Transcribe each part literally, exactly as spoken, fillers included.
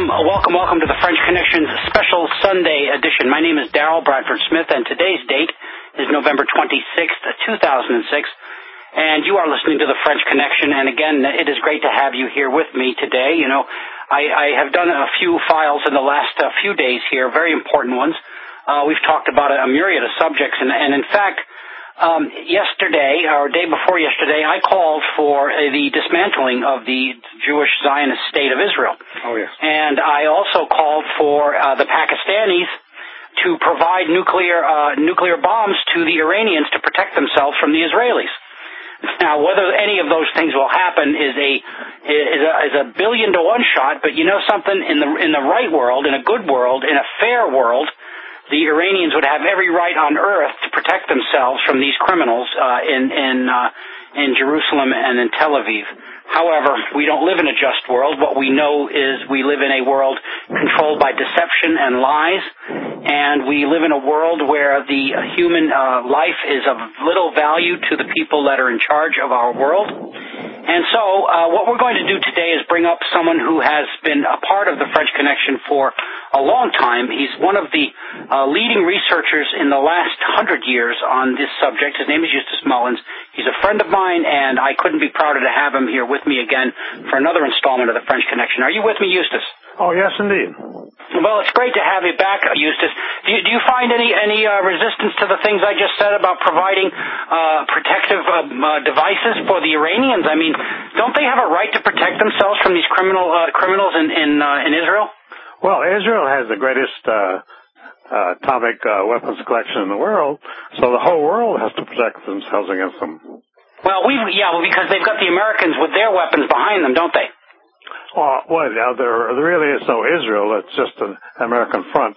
welcome, uh, welcome, welcome to the French Connection's special Sunday edition. My name is Darrell Bradford Smith, and today's date is November twenty-sixth, two thousand six, and you are listening to the French Connection. And again, it is great to have you here with me today. You know, I, I have done a few files in the last uh, few days here, very important ones. Uh, we've talked about a, a myriad of subjects, and, and in fact, Um, yesterday, or day before yesterday, I called for uh, the dismantling of the Jewish Zionist state of Israel. Oh, yes. And I also called for uh, the Pakistanis to provide nuclear uh, nuclear bombs to the Iranians to protect themselves from the Israelis. Now, whether any of those things will happen is a is a, is a billion to one shot. But you know something? In the in the right world, in a good world, in a fair world, the Iranians would have every right on earth to protect themselves from these criminals uh, in in uh, in Jerusalem and in Tel Aviv. However, we don't live in a just world. What we know is we live in a world controlled by deception and lies, and we live in a world where the human uh, life is of little value to the people that are in charge of our world. And so uh, what we're going to do today is bring up someone who has been a part of the French Connection for a long time. He's one of the uh, leading researchers in the last hundred years on this subject. His name is Eustace Mullins. He's a friend of mine, and I couldn't be prouder to have him here with me again for another installment of the French Connection. Are you with me, Eustace? Oh, yes, indeed. Well, it's great to have you back, Eustace. Do you, do you find any any uh, resistance to the things I just said about providing uh, protective uh, uh, devices for the Iranians? I mean, don't they have a right to protect themselves from these criminal uh, criminals in in, uh, in Israel? Well, Israel has the greatest uh, uh, atomic uh, weapons collection in the world, so the whole world has to protect themselves against them. Well, we yeah, well, because they've got the Americans with their weapons behind them, don't they? Well, well now, there, there really is no Israel. It's just an American front.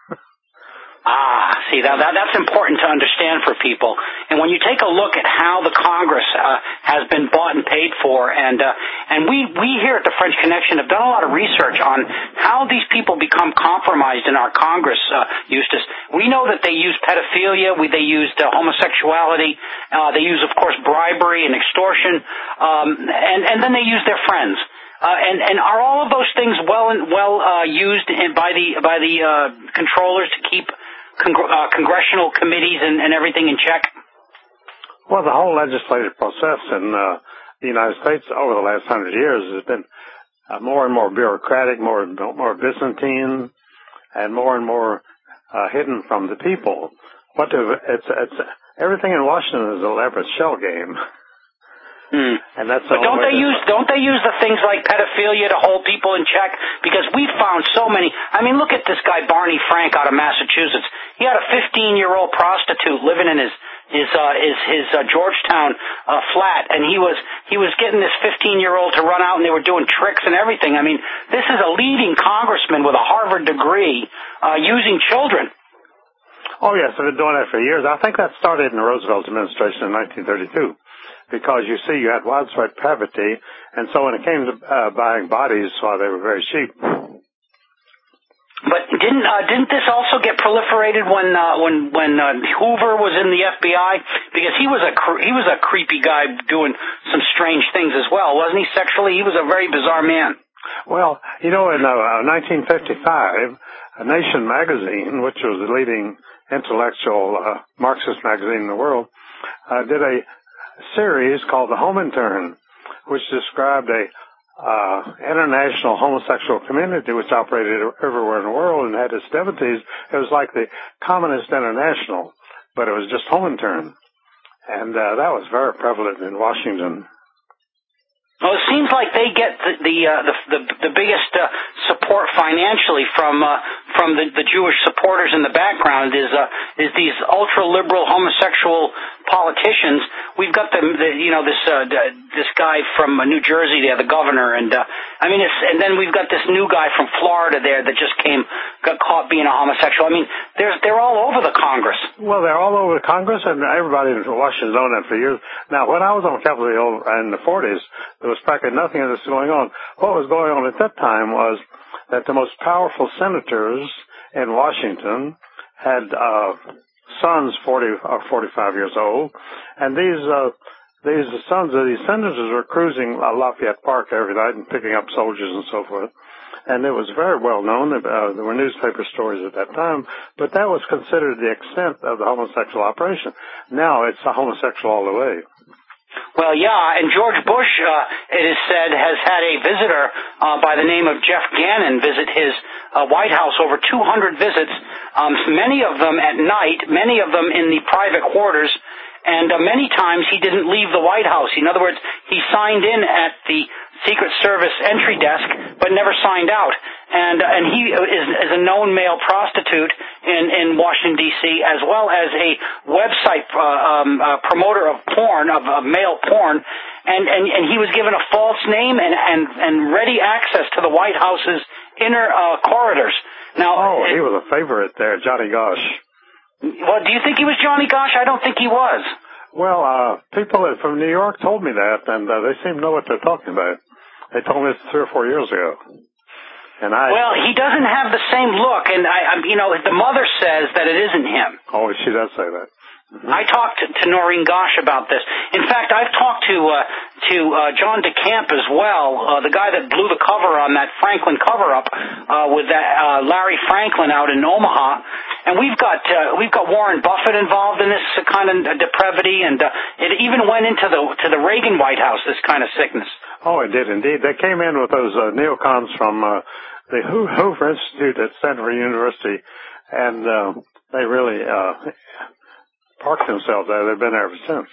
Ah, see, that, that that's important to understand for people. And when you take a look at how the Congress uh, has been bought and paid for, and uh, and we we here at the French Connection have done a lot of research on how these people become compromised in our Congress, uh, Eustace. We know that they use pedophilia, we, they used uh, homosexuality, uh, they use, of course, bribery and extortion, um, and and then they use their friends. Uh, and, and are all of those things well well uh, used in, by the by the uh, controllers to keep congr- uh, congressional committees and, and everything in check? Well, the whole legislative process in uh, the United States over the last hundred years has been uh, more and more bureaucratic, more more Byzantine, and more and more uh, hidden from the people. What do, it's it's everything in Washington is an elaborate shell game. Hmm. And that's but don't they use don't they use the things like pedophilia to hold people in check? Because we found so many. I mean, look at this guy Barney Frank out of Massachusetts. He had a fifteen-year-old prostitute living in his his uh, his, his uh, Georgetown uh, flat, and he was he was getting this fifteen-year-old to run out, and they were doing tricks and everything. I mean, this is a leading congressman with a Harvard degree uh, using children. Oh yes, I've been doing that for years. I think that started in the Roosevelt administration in nineteen thirty-two. Because, you see, you had widespread poverty, and so when it came to uh, buying bodies, well, they were very cheap. But didn't uh, didn't this also get proliferated when uh, when when uh, Hoover was in the F B I? Because he was a cre- he was a creepy guy doing some strange things as well, wasn't he? Sexually, he was a very bizarre man. Well, you know, in uh, nineteen fifty-five, a Nation magazine, which was the leading intellectual uh, Marxist magazine in the world, uh, did a series called The Home Intern, which described a uh, international homosexual community which operated everywhere in the world and had its devotees. It was like the Communist International, but it was just Home Intern. And uh, that was very prevalent in Washington. Well, it seems like they get the the uh, the, the, the biggest uh, support financially from uh, from the, the Jewish supporters in the background is uh, is these ultra liberal homosexual politicians. We've got the, the you know this uh, this guy from New Jersey there, the governor, and uh, I mean, it's, and then we've got this new guy from Florida there that just came got caught being a homosexual. I mean, they're they're all over the Congress. Well, they're all over the Congress, and everybody in Washington's known that for years. Now, when I was on Capitol Hill in the forties, there was practically nothing of this going on. What was going on at that time was that the most powerful senators in Washington had uh, sons forty or forty-five years old, and these uh, these sons of these senators were cruising Lafayette Park every night and picking up soldiers and so forth. and it was very well known. Uh, there were newspaper stories at that time, but that was considered the extent of the homosexual operation. Now it's a homosexual all the way. Well, yeah, and George Bush, uh, it is said, has had a visitor uh, by the name of Jeff Gannon visit his uh, White House, over two hundred visits, um, many of them at night, many of them in the private quarters, and uh, many times he didn't leave the White House. In other words, he signed in at the Secret Service entry desk, but never signed out. And uh, and he is, is a known male prostitute in, in Washington, D C, as well as a website uh, um, uh, promoter of porn, of, of male porn. And, and, and he was given a false name and, and, and ready access to the White House's inner uh, corridors. Now, oh, he was a favorite there, Johnny Gosch. Well, do you think he was Johnny Gosch? I don't think he was. Well, uh, people from New York told me that, and uh, they seem to know what they're talking about. They told me this three or four years ago. And I. Well, he doesn't have the same look, and I, I you know, the mother says that it isn't him. Oh, she does say that. Mm-hmm. I talked to, to Noreen Gosch about this. In fact, I've talked to uh, to uh, John DeCamp as well, uh, the guy that blew the cover on that Franklin cover-up uh, with that uh, Larry Franklin out in Omaha. And we've got uh, we've got Warren Buffett involved in this kind of depravity, and uh, it even went into the to the Reagan White House. This kind of sickness. Oh, it did indeed. They came in with those uh, neocons from uh, the Hoover Institute at Stanford University, and uh, they really uh, parked themselves there. They've been there ever since.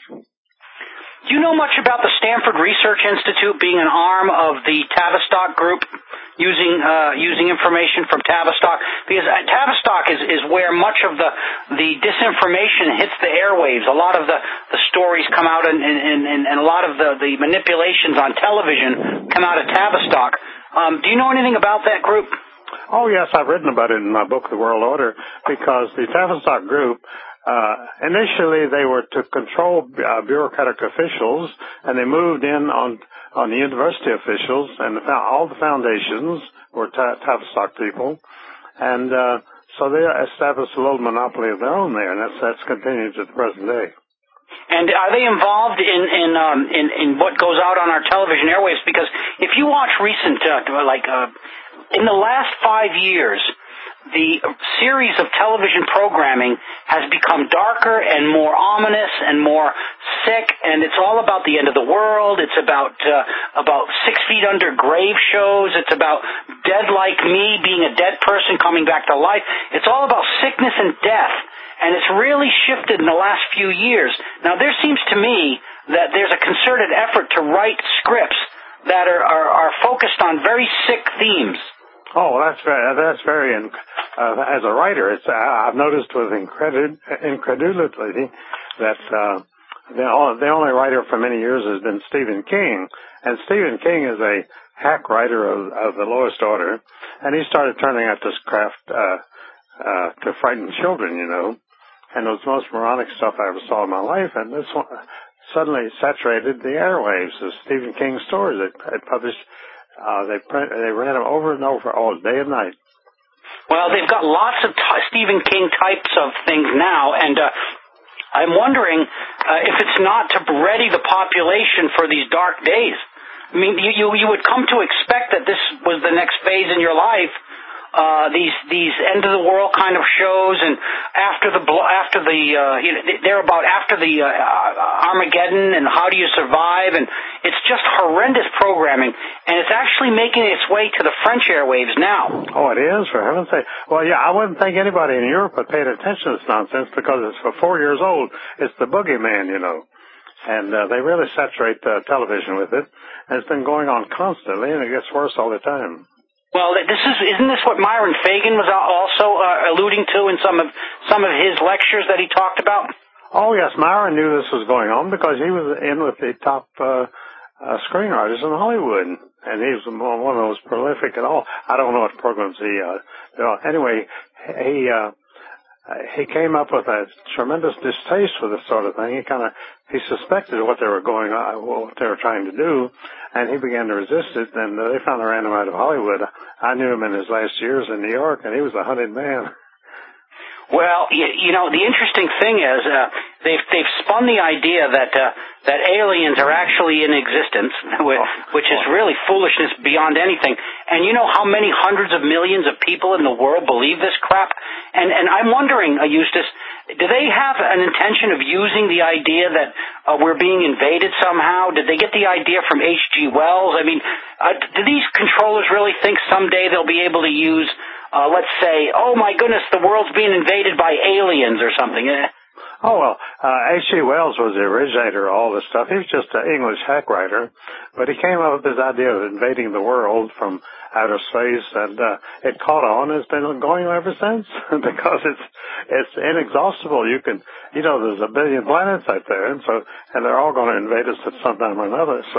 Do you know much about the Stanford Research Institute being an arm of the Tavistock Group, using uh, using information from Tavistock? Because Tavistock is, is where much of the the disinformation hits the airwaves. A lot of the, the stories come out, and, and, and, and a lot of the, the manipulations on television come out of Tavistock. Um, do you know anything about that group? Oh, yes, I've written about it in my book, The World Order, because the Tavistock Group, Uh, initially, they were to control uh, bureaucratic officials, and they moved in on on the university officials, and the, all the foundations were ta- Tavistock people, and uh, so they established a little monopoly of their own there, and that's that's continued to the present day. And are they involved in in um, in, in what goes out on our television airwaves? Because if you watch recent, uh, like uh, in the last five years. The series of television programming has become darker and more ominous and more sick, and it's all about the end of the world. It's about uh, about six feet under grave shows. It's about Dead Like Me, being a dead person coming back to life. It's all about sickness and death, and it's really shifted in the last few years. Now, there seems to me that there's a concerted effort to write scripts that are, are, are focused on very sick themes. Oh, that's very, that's very, uh, as a writer, it's, uh, I've noticed with incredul- incredulity that, uh, the, the only writer for many years has been Stephen King. And Stephen King is a hack writer of, of the lowest order. And he started turning out this craft, uh, uh, to frighten children, you know. And it was the most moronic stuff I ever saw in my life. And this one suddenly saturated the airwaves of Stephen King's stories. They, they published Uh, they print, they ran them over and over all day and night. Well, they've got lots of t- Stephen King types of things now, and uh, I'm wondering uh, if it's not to ready the population for these dark days. I mean, you, you you would come to expect that this was the next phase in your life. Uh, these these end of the world kind of shows, and after the after the uh, you know, they're about after the uh, Armageddon and how do you survive, and it's just horrendous programming, and it's actually making its way to the French airwaves now. Oh, it is, for heaven's sake. Well, yeah, I wouldn't think anybody in Europe had paid attention to this nonsense because it's for four years old. It's the boogeyman, you know, and uh, they really saturate uh, television with it, and it's been going on constantly, and it gets worse all the time. Well, this is isn't this what Myron Fagan was also uh, alluding to in some of some of his lectures that he talked about? Oh yes, Myron knew this was going on because he was in with the top uh, uh, screenwriters in Hollywood, and he was one of the most prolific at all. I don't know what programs he. Uh, you know, anyway, he uh, he came up with a tremendous distaste for this sort of thing. He kind of he suspected what they were going on, what they were trying to do, and he began to resist it. And uh, they found they ran him out of Hollywood. I knew him in his last years in New York, and he was a hunted man. Well, you, you know, the interesting thing is uh, they've they've spun the idea that uh, that aliens are actually in existence, which is really foolishness beyond anything. And you know how many hundreds of millions of people in the world believe this crap? And and I'm wondering, uh, Eustace, do they have an intention of using the idea that uh, we're being invaded somehow? Did they get the idea from H G Wells? I mean, uh, do these controllers really think someday they'll be able to use, uh, let's say, oh my goodness, the world's being invaded by aliens or something? Oh, well, uh, H G Wells was the originator of all this stuff. He was just an English hack writer, but he came up with this idea of invading the world from outer space, and uh, it caught on and it's been going ever since because it's it's inexhaustible. You can, you know, there's a billion planets out there, and so and they're all going to invade us at some time or another. So.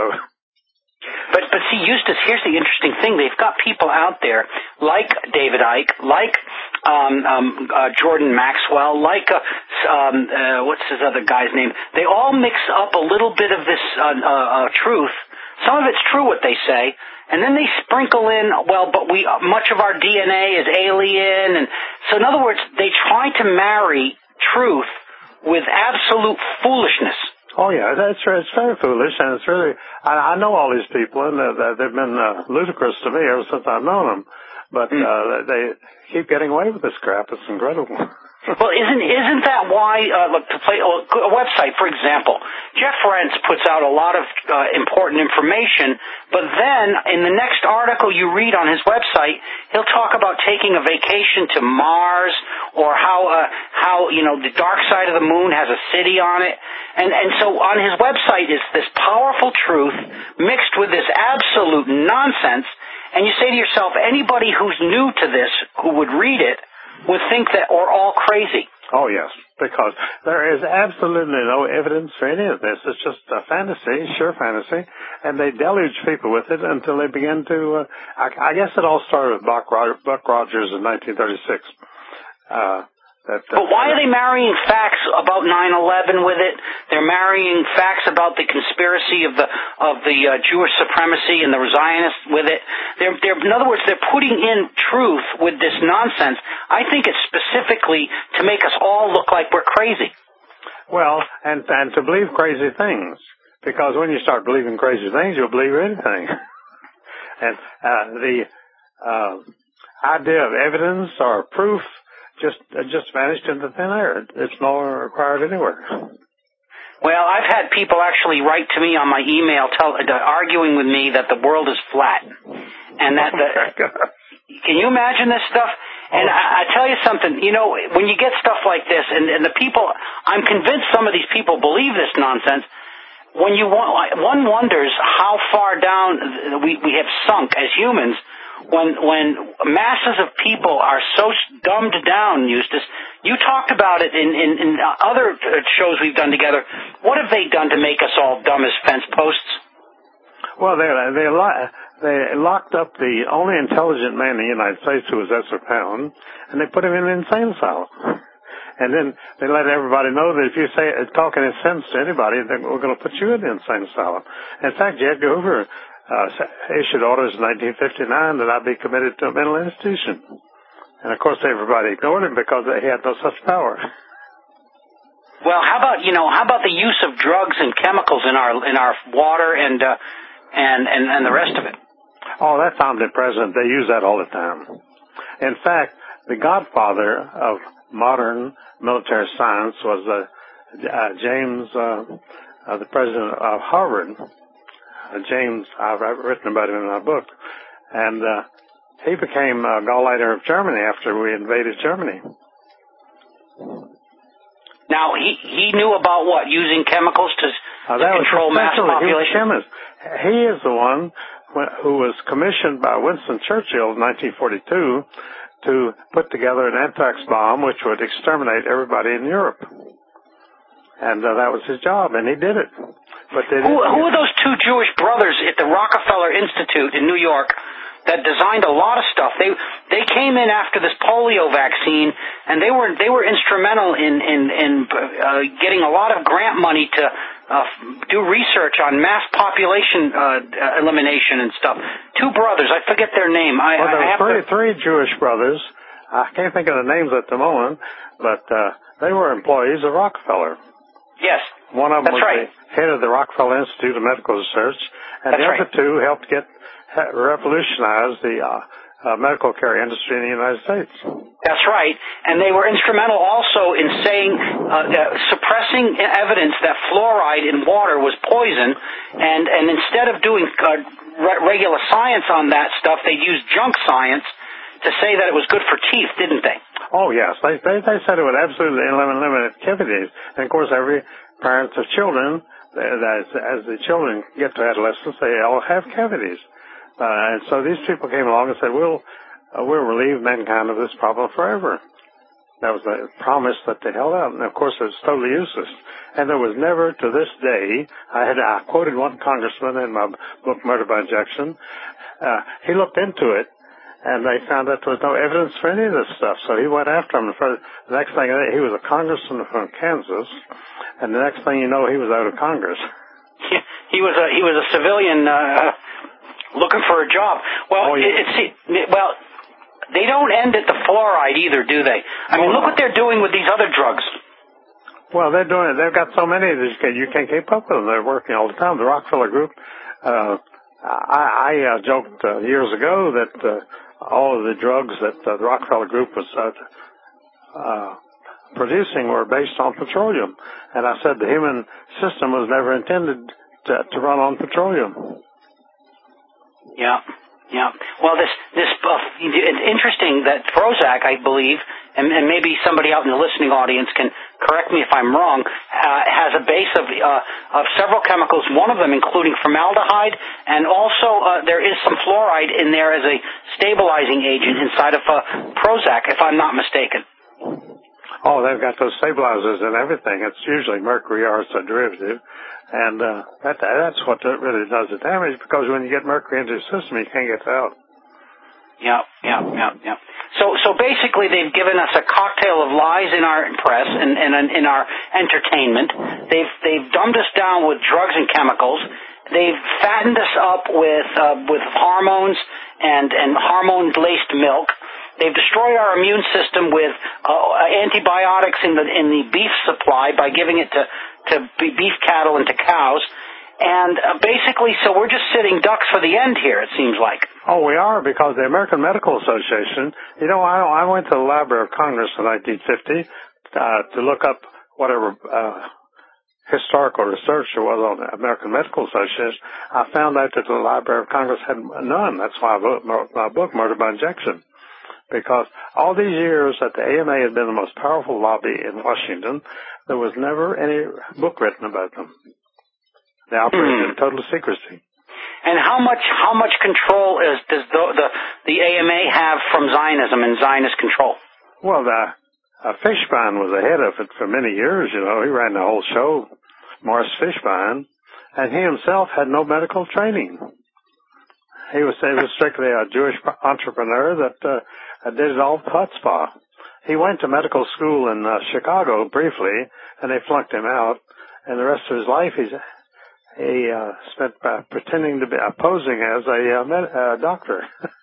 But but see, Eustace, here's the interesting thing. They've got people out there like David Icke, like um, um, uh, Jordan Maxwell, like uh, um, uh, what's his other guy's name? They all mix up a little bit of this uh, uh, uh, truth. Some of it's true what they say, and then they sprinkle in, well, but we uh, much of our D N A is alien, and so in other words, they try to marry truth with absolute foolishness. Oh yeah, that's it's very foolish, and it's really. I, I know all these people, and uh, they've been uh, ludicrous to me ever since I've known them. But mm. uh, they keep getting away with this crap. It's incredible. Well, isn't isn't that why uh, look, to play a website, for example, Jeff Rense puts out a lot of uh, important information, but then in the next article you read on his website, he'll talk about taking a vacation to Mars, or how uh, how you know the dark side of the moon has a city on it, and and so on his website is this powerful truth mixed with this absolute nonsense, and you say to yourself, anybody who's new to this who would read it would think that we're all crazy. Oh, yes, because there is absolutely no evidence for any of this. It's just a fantasy, sure fantasy, and they deluge people with it until they begin to, uh, I, I guess it all started with Buck, Buck Rogers in nineteen thirty-six. Uh, that, uh, but why are they marrying facts about nine eleven with it? They're marrying facts about the conspiracy of the of the uh, Jewish supremacy and the Zionists with it. They're, they're, in other words, they're putting in truth with this nonsense. I think it's specifically to make us all look like we're crazy. Well, and and to believe crazy things, because when you start believing crazy things, you'll believe anything. And uh, the uh, idea of evidence or proof just uh, just vanished into thin air. It's no longer required anywhere. Well, I've had people actually write to me on my email tell, uh, arguing with me that the world is flat. And that the, can you imagine this stuff? And I, I tell you something, you know, when you get stuff like this, and, and the people, I'm convinced some of these people believe this nonsense, when you want, one wonders how far down we, we have sunk as humans when when masses of people are so dumbed down, Eustace. You talked about it in, in, in other shows we've done together. What have they done to make us all dumb as fence posts? Well, they they they locked up the only intelligent man in the United States, who was Ezra Pound, and they put him in an insane asylum. And then they let everybody know that if you say talk any sense to anybody, then we're going to put you in the insane asylum. In fact, J. Edgar Hoover uh, issued orders in nineteen fifty-nine that I be committed to a mental institution. And of course, everybody ignored him because he had no such power. Well, how about you know how about the use of drugs and chemicals in our in our water and uh, and and and the rest of it? Oh, that's omnipresent. They use that all the time. In fact, the godfather of modern military science was uh, uh, James, uh, uh, the president of Harvard. Uh, James, I've written about him in my book. And uh, he became uh, Gauleiter of Germany after we invaded Germany. Now, he, he knew about what? Using chemicals to, uh, to control mass population? He was a chemist. He is the one who was commissioned by Winston Churchill in nineteen forty-two to put together an anthrax bomb which would exterminate everybody in Europe. And uh, that was his job, and he did it. But they who, who are those two Jewish brothers at the Rockefeller Institute in New York that designed a lot of stuff? They they came in after this polio vaccine, and they were they were instrumental in in, in uh, getting a lot of grant money to uh, do research on mass population uh, elimination and stuff. Two brothers, I forget their name. I, well, there I have were three, to... three Jewish brothers. I can't think of the names at the moment, but uh, they were employees of Rockefeller. One of them That's was right. the head of the Rockefeller Institute of Medical Research, and That's the other right. two helped get revolutionize the uh, uh, medical care industry in the United States. That's right. And they were instrumental also in saying, uh, uh, suppressing evidence that fluoride in water was poison, and, and instead of doing uh, re- regular science on that stuff, they used junk science to say that it was good for teeth, didn't they? Oh, yes. They, they, they said it would absolutely eliminate cavities. And, of course, every parent of children, as, as the children get to adolescence, they all have cavities. Uh, and so these people came along and said, we'll, uh, we'll relieve mankind of this problem forever. That was the promise that they held out. And, of course, it's totally useless. And there was never, to this day, I had I quoted one congressman in my book, Murder by Injection. Uh, he looked into it, and they found that there was no evidence for any of this stuff. So he went after him. The next thing, he was a congressman from Kansas, and the next thing you know, he was out of Congress. He was a he was a civilian uh, looking for a job. Well, oh, yeah. it's it, well, they don't end at the fluoride either, do they? I mean, oh, look what they're doing with these other drugs. Well, they're doing it. They've got so many that you can't, you can't keep up with them. They're working all the time. The Rockefeller Group. Uh, I, I uh, joked uh, years ago that uh, all of the drugs that uh, the Rockefeller Group was uh, uh, producing were based on petroleum, and I said the human system was never intended to, to run on petroleum. Yeah, yeah. Well, this this uh, it's interesting that Prozac, I believe, and, and maybe somebody out in the listening audience can correct me if I'm wrong, uh, has a base of uh, of several chemicals. One of them including formaldehyde, and also uh, there is some fluoride in there as a stabilizing agent inside of uh, Prozac, if I'm not mistaken. Oh, they've got those stabilizers and everything. It's usually mercury or it's a derivative. And uh, that, that's what really does the damage, because when you get mercury into the system, you can't get it out. Yeah, yeah, yeah, yeah. So, so basically, they've given us a cocktail of lies in our press and, and in our entertainment. They've they've dumbed us down with drugs and chemicals. They've fattened us up with uh, with hormones and and hormone-laced milk. They've destroyed our immune system with uh, antibiotics in the in the beef supply by giving it to to beef cattle and to cows. And uh, basically, so we're just sitting ducks for the end here, it seems like. Oh, we are, because the American Medical Association, you know, I, I went to the Library of Congress in nineteen fifty uh, to look up whatever uh, historical research there was on the American Medical Association. I found out that the Library of Congress had none. That's why I wrote my book, Murder by Injection. Because all these years that the A M A had been the most powerful lobby in Washington, there was never any book written about them. They operated in total secrecy. And how much how much control is does the the, the A M A have from Zionism and Zionist control? Well, the, uh, Fishbein was the head of it for many years. You know, he ran the whole show, Morris Fishbein, and he himself had no medical training. He was, he was strictly a Jewish entrepreneur that uh, did it all with chutzpah. He went to medical school in uh, Chicago briefly, and they flunked him out. And the rest of his life, he's he uh, spent uh, pretending to be uh, posing as a uh, med- uh, doctor.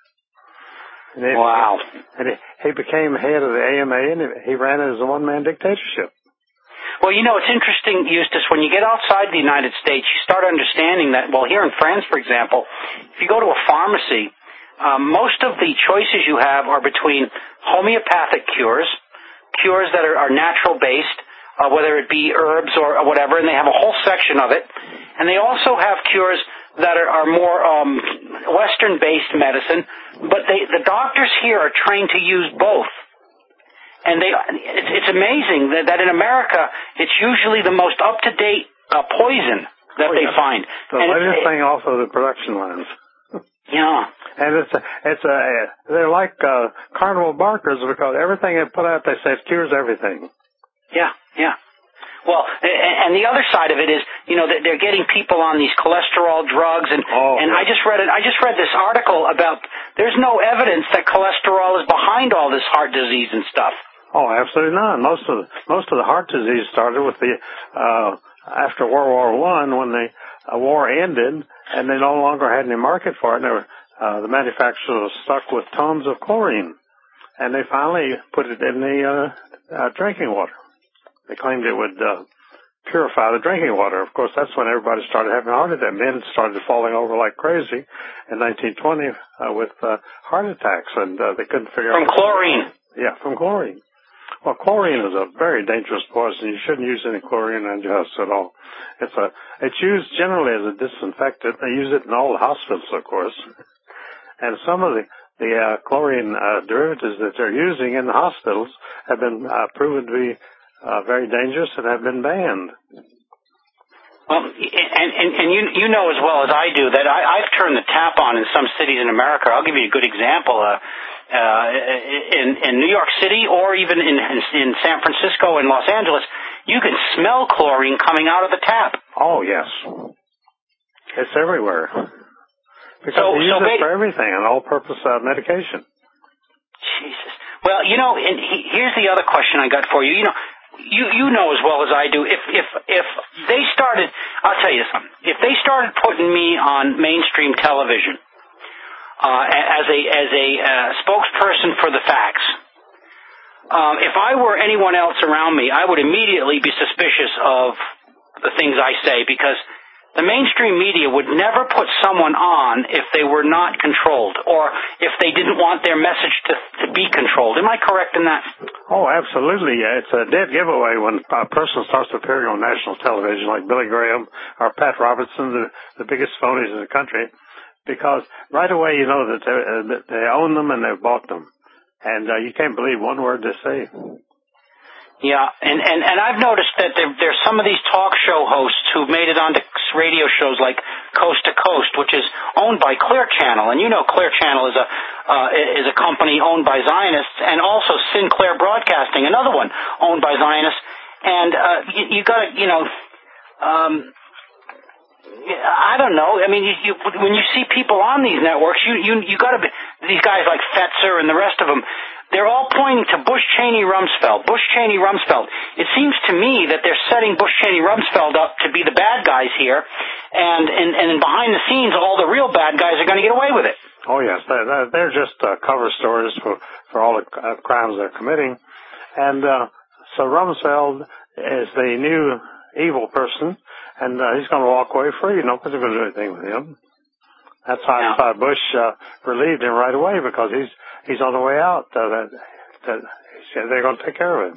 and he, wow! And he, he became head of the A M A, and he, he ran it as a one-man dictatorship. Well, you know, it's interesting, Eustace, when you get outside the United States, you start understanding that, well, here in France, for example, if you go to a pharmacy, um, most of the choices you have are between homeopathic cures, cures that are, are natural-based, uh, whether it be herbs or whatever, and they have a whole section of it. And they also have cures that are, are more um, Western-based medicine, but they, the doctors here are trained to use both. And they, it's, it's amazing that, that in America, it's usually the most up-to-date uh, poison that oh, they yeah. find. The and latest thing also the production lines. Yeah. And it's a, it's a, they're like uh, carnival barkers, because everything they put out, they say it cures everything. Yeah, yeah. Well, and the other side of it is, you know, they're getting people on these cholesterol drugs, and oh, and yeah. I just read it. I just read this article about there's no evidence that cholesterol is behind all this heart disease and stuff. Oh, absolutely not. Most of the, most of the heart disease started with the uh after World War One, when the uh, war ended and they no longer had any market for it. And they were, uh, the manufacturers were stuck with tons of chlorine, and they finally put it in the uh, uh, drinking water. They claimed it would uh, purify the drinking water. Of course, that's when everybody started having heart attacks. Men started falling over like crazy in nineteen twenty uh, with uh, heart attacks, and uh, they couldn't figure from out... From chlorine. Yeah, from chlorine. Well, chlorine is a very dangerous poison. You shouldn't use any chlorine in your house at all. It's a it's used generally as a disinfectant. They use it in all the hospitals, of course. And some of the the uh, chlorine uh, derivatives that they're using in the hospitals have been uh, proven to be uh, very dangerous and have been banned. Well, and, and, and you you know as well as I do that I, I've turned the tap on in some cities in America. I'll give you a good example. Uh, uh, in, in New York City or even in, in, in San Francisco and Los Angeles, you can smell chlorine coming out of the tap. Oh, yes. It's everywhere. Because so, they use so it for everything, an all-purpose uh, medication. Jesus. Well, you know, and he, here's the other question I got for you. You know, you you know as well as I do. If if if they started, I'll tell you something. If they started putting me on mainstream television uh, as a as a uh, spokesperson for the facts, um, if I were anyone else around me, I would immediately be suspicious of the things I say because the mainstream media would never put someone on if they were not controlled or if they didn't want their message to, to be controlled. Am I correct in that? Oh, absolutely. It's a dead giveaway when a person starts appearing on national television like Billy Graham or Pat Robertson, the, the biggest phonies in the country, because right away you know that, uh, that they own them and they've bought them. And uh, you can't believe one word they say. Yeah, and, and, and I've noticed that there, there's some of these talk show hosts who've made it onto radio shows like Coast to Coast, which is owned by Clear Channel, and you know Clear Channel is a uh, is a company owned by Zionists, and also Sinclair Broadcasting, another one owned by Zionists, and uh, you, you got to, you know, um, I don't know. I mean, you, you, when you see people on these networks, you you you got to be these guys like Fetzer and the rest of them. They're all pointing to Bush Cheney Rumsfeld. Bush Cheney Rumsfeld. It seems to me that they're setting Bush Cheney Rumsfeld up to be the bad guys here, and and, and behind the scenes, all the real bad guys are going to get away with it. Oh yes, they're, they're just uh, cover stories for for all the uh, crimes they're committing, and uh, so Rumsfeld is the new evil person, and uh, he's going to walk away free. Nobody's going to do anything with him. That's why yeah. Bush uh, relieved him right away because he's he's on the way out. Uh, that, that they're going to take care of him.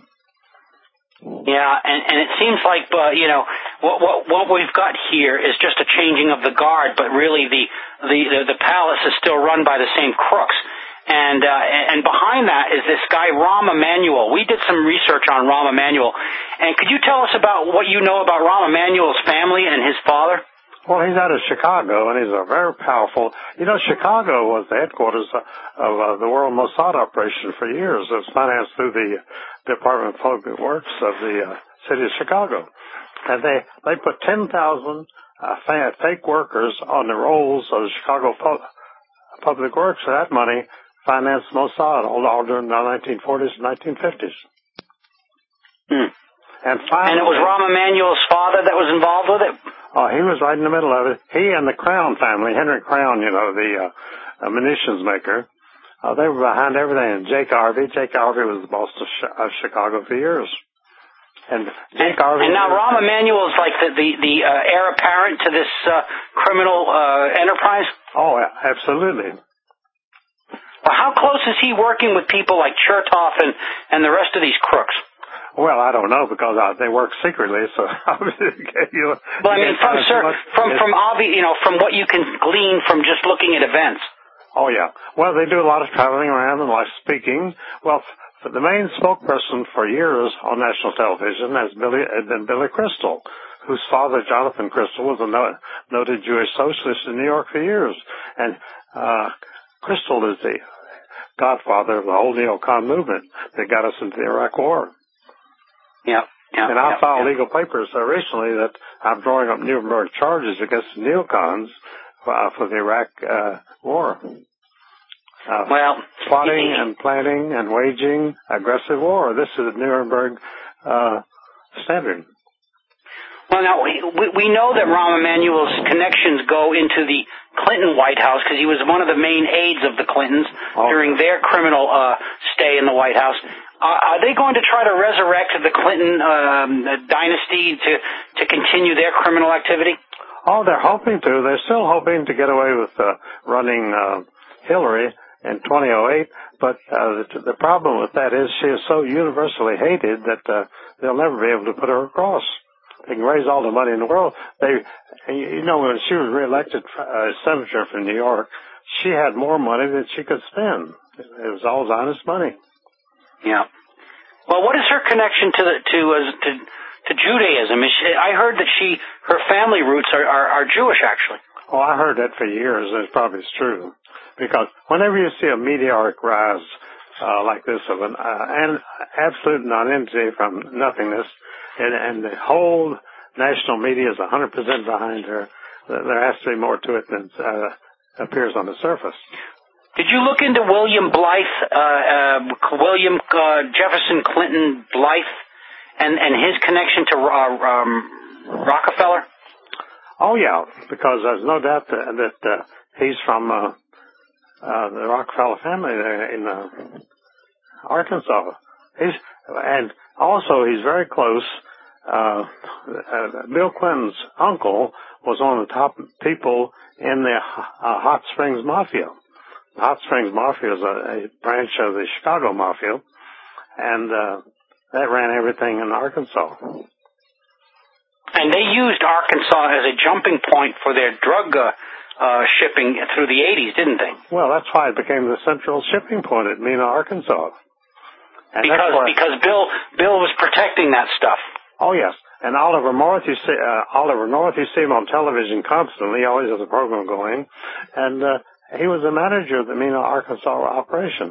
Yeah, and, and it seems like uh, you know what what what we've got here is just a changing of the guard, but really the the the, the palace is still run by the same crooks. And uh, and behind that is this guy Rahm Emanuel. We did some research on Rahm Emanuel, and could you tell us about what you know about Rahm Emanuel's family and his father? Well, he's out of Chicago, and he's a very powerful... You know, Chicago was the headquarters of uh, the World Mossad operation for years. It was financed through the Department of Public Works of the uh, city of Chicago. And they, they put ten thousand uh, fake workers on the rolls of the Chicago Pu- Public Works, and that money financed Mossad all, all during the nineteen forties and nineteen fifties. Hmm. And, finally, and it was Rahm Emanuel's father that was involved with it? Oh, he was right in the middle of it. He and the Crown family, Henry Crown, you know, the uh, uh, munitions maker, uh, they were behind everything. And Jake Harvey, Jake Harvey was the boss of, Ch- of Chicago for years. And Jake and, Harvey... And now Rahm Emanuel is like the, the, the uh, heir apparent to this uh, criminal uh, enterprise? Oh, absolutely. Well, how close is he working with people like Chertoff and, and the rest of these crooks? Well, I don't know because uh, they work secretly. So, you know, well, I mean, from sir, from from obvi- you know, from what you can glean from just looking at events. Oh yeah. Well, they do a lot of traveling around and like speaking. Well, f- the main spokesperson for years on national television has Billy has been Billy Crystal, whose father Jonathan Crystal was a no- noted Jewish socialist in New York for years, and uh, Crystal is the godfather of the whole neocon movement that got us into the Iraq War. Yeah, yeah, and I yeah, filed yeah. legal papers uh, recently that I'm drawing up Nuremberg charges against the neocons uh, for the Iraq uh, war. Uh, well, plotting and planning and waging aggressive war. This is the Nuremberg uh, standard. Well, now, we, we know that Rahm Emanuel's connections go into the Clinton White House because he was one of the main aides of the Clintons oh. during their criminal uh, stay in the White House. Uh, are they going to try to resurrect the Clinton um, dynasty to, to continue their criminal activity? Oh, they're hoping to. They're still hoping to get away with uh, running uh, Hillary in twenty oh eight, but uh, the, the problem with that is she is so universally hated that uh, they'll never be able to put her across. They can raise all the money in the world. They, you know, when she was reelected uh, senator from New York, she had more money than she could spend. It was all honest money. Yeah. Well, what is her connection to the to uh, to, to Judaism? Is she, I heard that she her family roots are, are, are Jewish, actually. Oh, I heard that for years, and it probably is true. Because whenever you see a meteoric rise uh, like this of an, uh, an absolute nonentity from nothingness, and, and the whole national media is one hundred percent behind her, there has to be more to it than uh, appears on the surface. Did you look into William Blythe, uh, uh, William uh, Jefferson Clinton Blythe, and, and his connection to uh, um, Rockefeller? Oh, yeah, because there's no doubt that, that uh, he's from uh, uh, the Rockefeller family there in uh, Arkansas. He's, and also he's very close. Uh, uh, Bill Clinton's uncle was one of the top people in the uh, Hot Springs Mafia. The Hot Springs Mafia is a, a branch of the Chicago Mafia, and uh, that ran everything in Arkansas. And they used Arkansas as a jumping point for their drug uh, uh, shipping through the eighties, didn't they? Well, that's why it became the central shipping point at Mena, Arkansas. And because why, because Bill Bill was protecting that stuff. Oh yes, and Oliver North, you see uh, Oliver North, you see him on television constantly. He always has a program going, and uh, he was the manager of the Mena, Arkansas operation.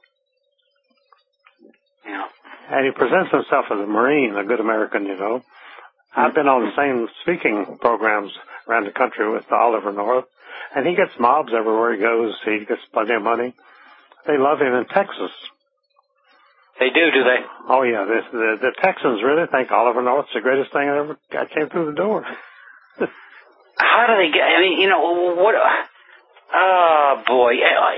Yeah. And he presents himself as a Marine, a good American, you know. I've been on the same speaking programs around the country with Oliver North, and he gets mobs everywhere he goes. He gets plenty of money. They love him in Texas. They do, do they? Oh, yeah. The, the, the Texans really think Oliver North's the greatest thing that ever got came through the door. How do they get, I mean, you know, what, oh, boy.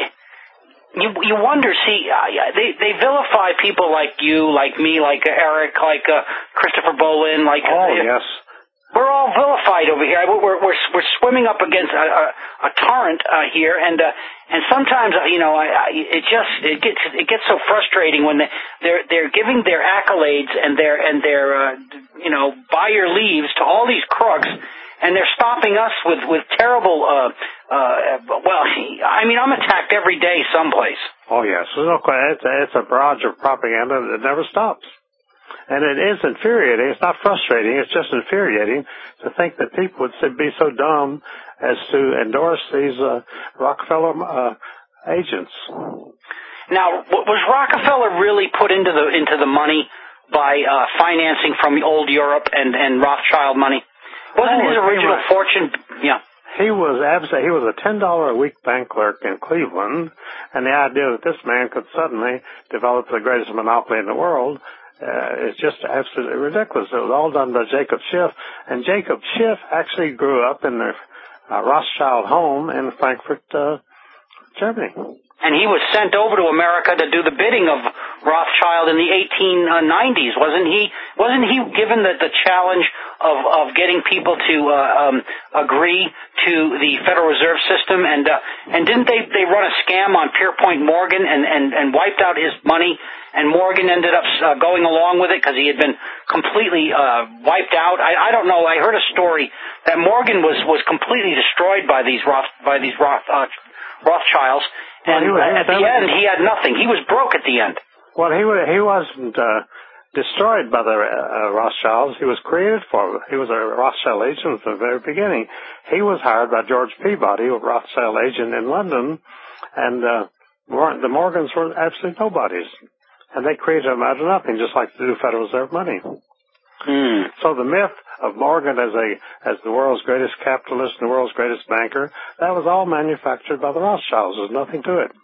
You you wonder, see, uh, they they vilify people like you, like me, like uh, Eric, like uh, Christopher Bolin, like oh uh, yes, we're all vilified over here. We're we're we're swimming up against a, a, a torrent uh, here, and uh, and sometimes uh, you know, I, I, it just it gets it gets so frustrating when they, they're they're giving their accolades and their and their uh, you know by your leaves to all these crooks. And they're stopping us with, with terrible, uh, uh, well, I mean, I'm attacked every day someplace. Oh, yes. There's no question. It's a, it's a barrage of propaganda that never stops. And it is infuriating. It's not frustrating. It's just infuriating to think that people would be so dumb as to endorse these uh, Rockefeller uh, agents. Now, was Rockefeller really put into the into the money by uh, financing from old Europe and, and Rothschild money? Wasn't his original fortune, yeah. He was absolutely, he was a ten dollar a week bank clerk in Cleveland, and the idea that this man could suddenly develop the greatest monopoly in the world uh, is just absolutely ridiculous. It was all done by Jacob Schiff, and Jacob Schiff actually grew up in the uh, Rothschild home in Frankfurt, uh, Germany. And he was sent over to America to do the bidding of Rothschild in the eighteen nineties, wasn't he? Wasn't he given the, the challenge of, of getting people to uh, um, agree to the Federal Reserve System? And uh, and didn't they, they run a scam on Pierpont Morgan and, and, and wiped out his money? And Morgan ended up uh, going along with it because he had been completely uh, wiped out. I, I don't know. I heard a story that Morgan was, was completely destroyed by these Roth by these Roth uh, Rothschilds. And well, was, at the end, he had nothing. He was broke at the end. Well, he he wasn't uh, destroyed by the uh, Rothschilds. He was created for. He was a Rothschild agent from the very beginning. He was hired by George Peabody, a Rothschild agent in London, and uh, the Morgans were absolutely nobodies. And they created them out of nothing, just like they do Federal Reserve money. Mm. So the myth of Morgan as a as the world's greatest capitalist and the world's greatest banker, that was all manufactured by the Rothschilds. There's nothing to it.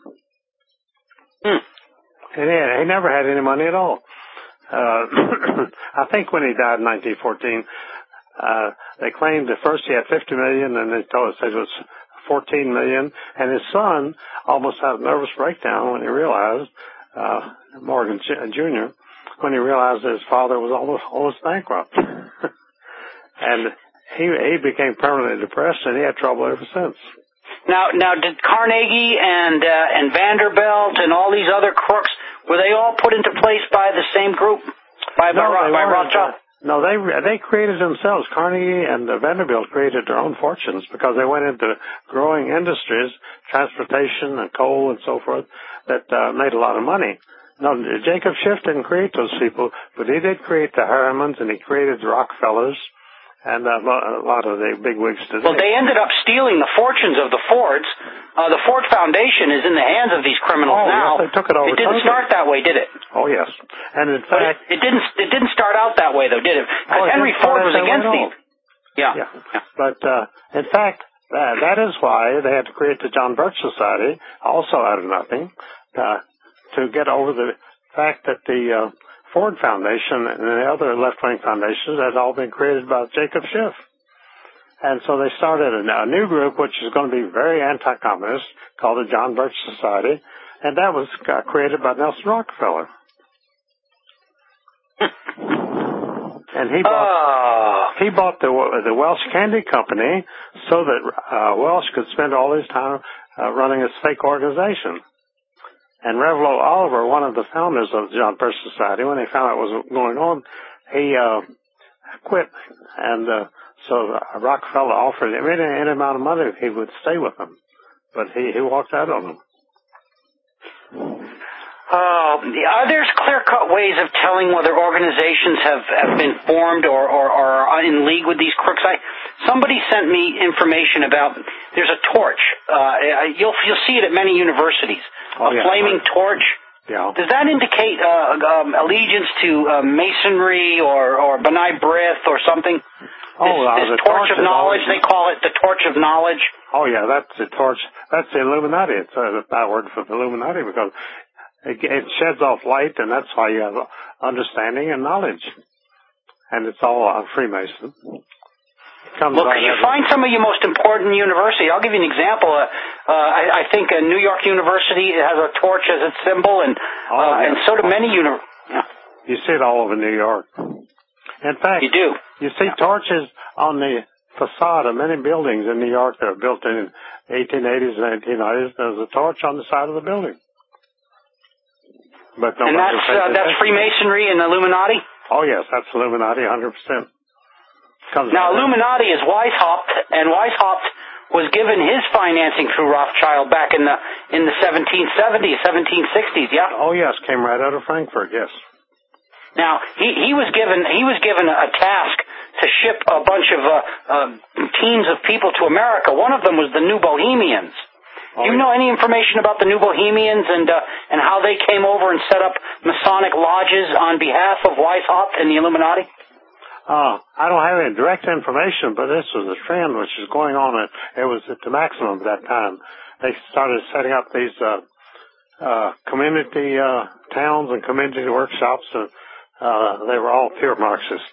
Mm. And he, he never had any money at all. Uh, I think when he died in nineteen fourteen, uh, they claimed at first he had fifty million, and they told us it was fourteen million. And his son almost had a nervous breakdown when he realized uh, Morgan Junior when he realized that his father was almost, almost bankrupt. And he, he became permanently depressed, and he had trouble ever since. Now, now, did Carnegie and uh, and Vanderbilt and all these other crooks, were they all put into place by the same group, by no, by, by Rothschild? No, they they created themselves. Carnegie and uh, Vanderbilt created their own fortunes because they went into growing industries, transportation and coal and so forth, that uh, made a lot of money. No, Jacob Schiff didn't create those people, but he did create the Harrimans, and he created the Rockefellers, and uh, a lot of the bigwigs today. Well, they ended up stealing the fortunes of the Fords. Uh, the Ford Foundation is in the hands of these criminals oh, now. Yes, they took it over. It didn't totally. start that way, did it? Oh, yes. And in fact... It, it didn't It didn't start out that way, though, did it? Because oh, Henry Ford was against these. Yeah. yeah. yeah. But, uh, in fact, uh, that is why they had to create the John Birch Society, also out of nothing, uh, to get over the fact that the uh, Ford Foundation and the other left-wing foundations had all been created by Jacob Schiff. And so they started a, a new group, which is going to be very anti-communist, called the John Birch Society, and that was uh, created by Nelson Rockefeller. And he bought oh. he bought the the Welsh Candy Company so that uh, Welsh could spend all his time uh, running his fake organization. And Revlo Oliver, one of the founders of the John Birch Society, when he found out what was going on, he uh, quit. And uh, so Rockefeller offered him any, any amount of money if he would stay with them. But he, he walked out on them. Uh, are there clear-cut ways of telling whether organizations have, have been formed or, or, or are in league with these crooks? I, somebody sent me information about, there's a torch. Uh, you'll, you'll see it at many universities. Oh, a yeah, flaming right. torch. Yeah. Does that indicate uh, um, allegiance to uh, Masonry or, or B'nai B'rith or something? Oh, this, uh, this the torch, torch of knowledge, always... they call it the torch of knowledge. Oh, yeah, that's the torch. That's the Illuminati. It's uh, the word for the Illuminati because it, it sheds off light, and that's why you have understanding and knowledge. And it's all uh, Freemason. Comes well, could you find some of your most important universities? I'll give you an example. Uh, uh, I, I think uh, New York University has a torch as its symbol, and uh, oh, yeah. and so do many universities. Yeah. You see it all over New York. In fact, you do. You see yeah. torches on the facade of many buildings in New York that were built in eighteen eighties and eighteen nineties. There's a torch on the side of the building. But and that's uh, that's Freemasonry and Illuminati? Oh, yes, that's Illuminati, one hundred percent. Comes now, Illuminati is Weishaupt, and Weishaupt was given his financing through Rothschild back in the in the seventeen seventies, seventeen sixties, yeah? Oh, yes, came right out of Frankfurt, yes. Now, he, he was given he was given a task to ship a bunch of uh, uh, teams of people to America. One of them was the New Bohemians. Oh, Do you yeah. know any information about the New Bohemians and uh, and how they came over and set up Masonic lodges on behalf of Weishaupt and the Illuminati? Uh, I don't have any direct information, but this was a trend which is going on. At, it was at the maximum at that time. They started setting up these uh, uh, community uh, towns and community workshops, and uh, they were all pure Marxist.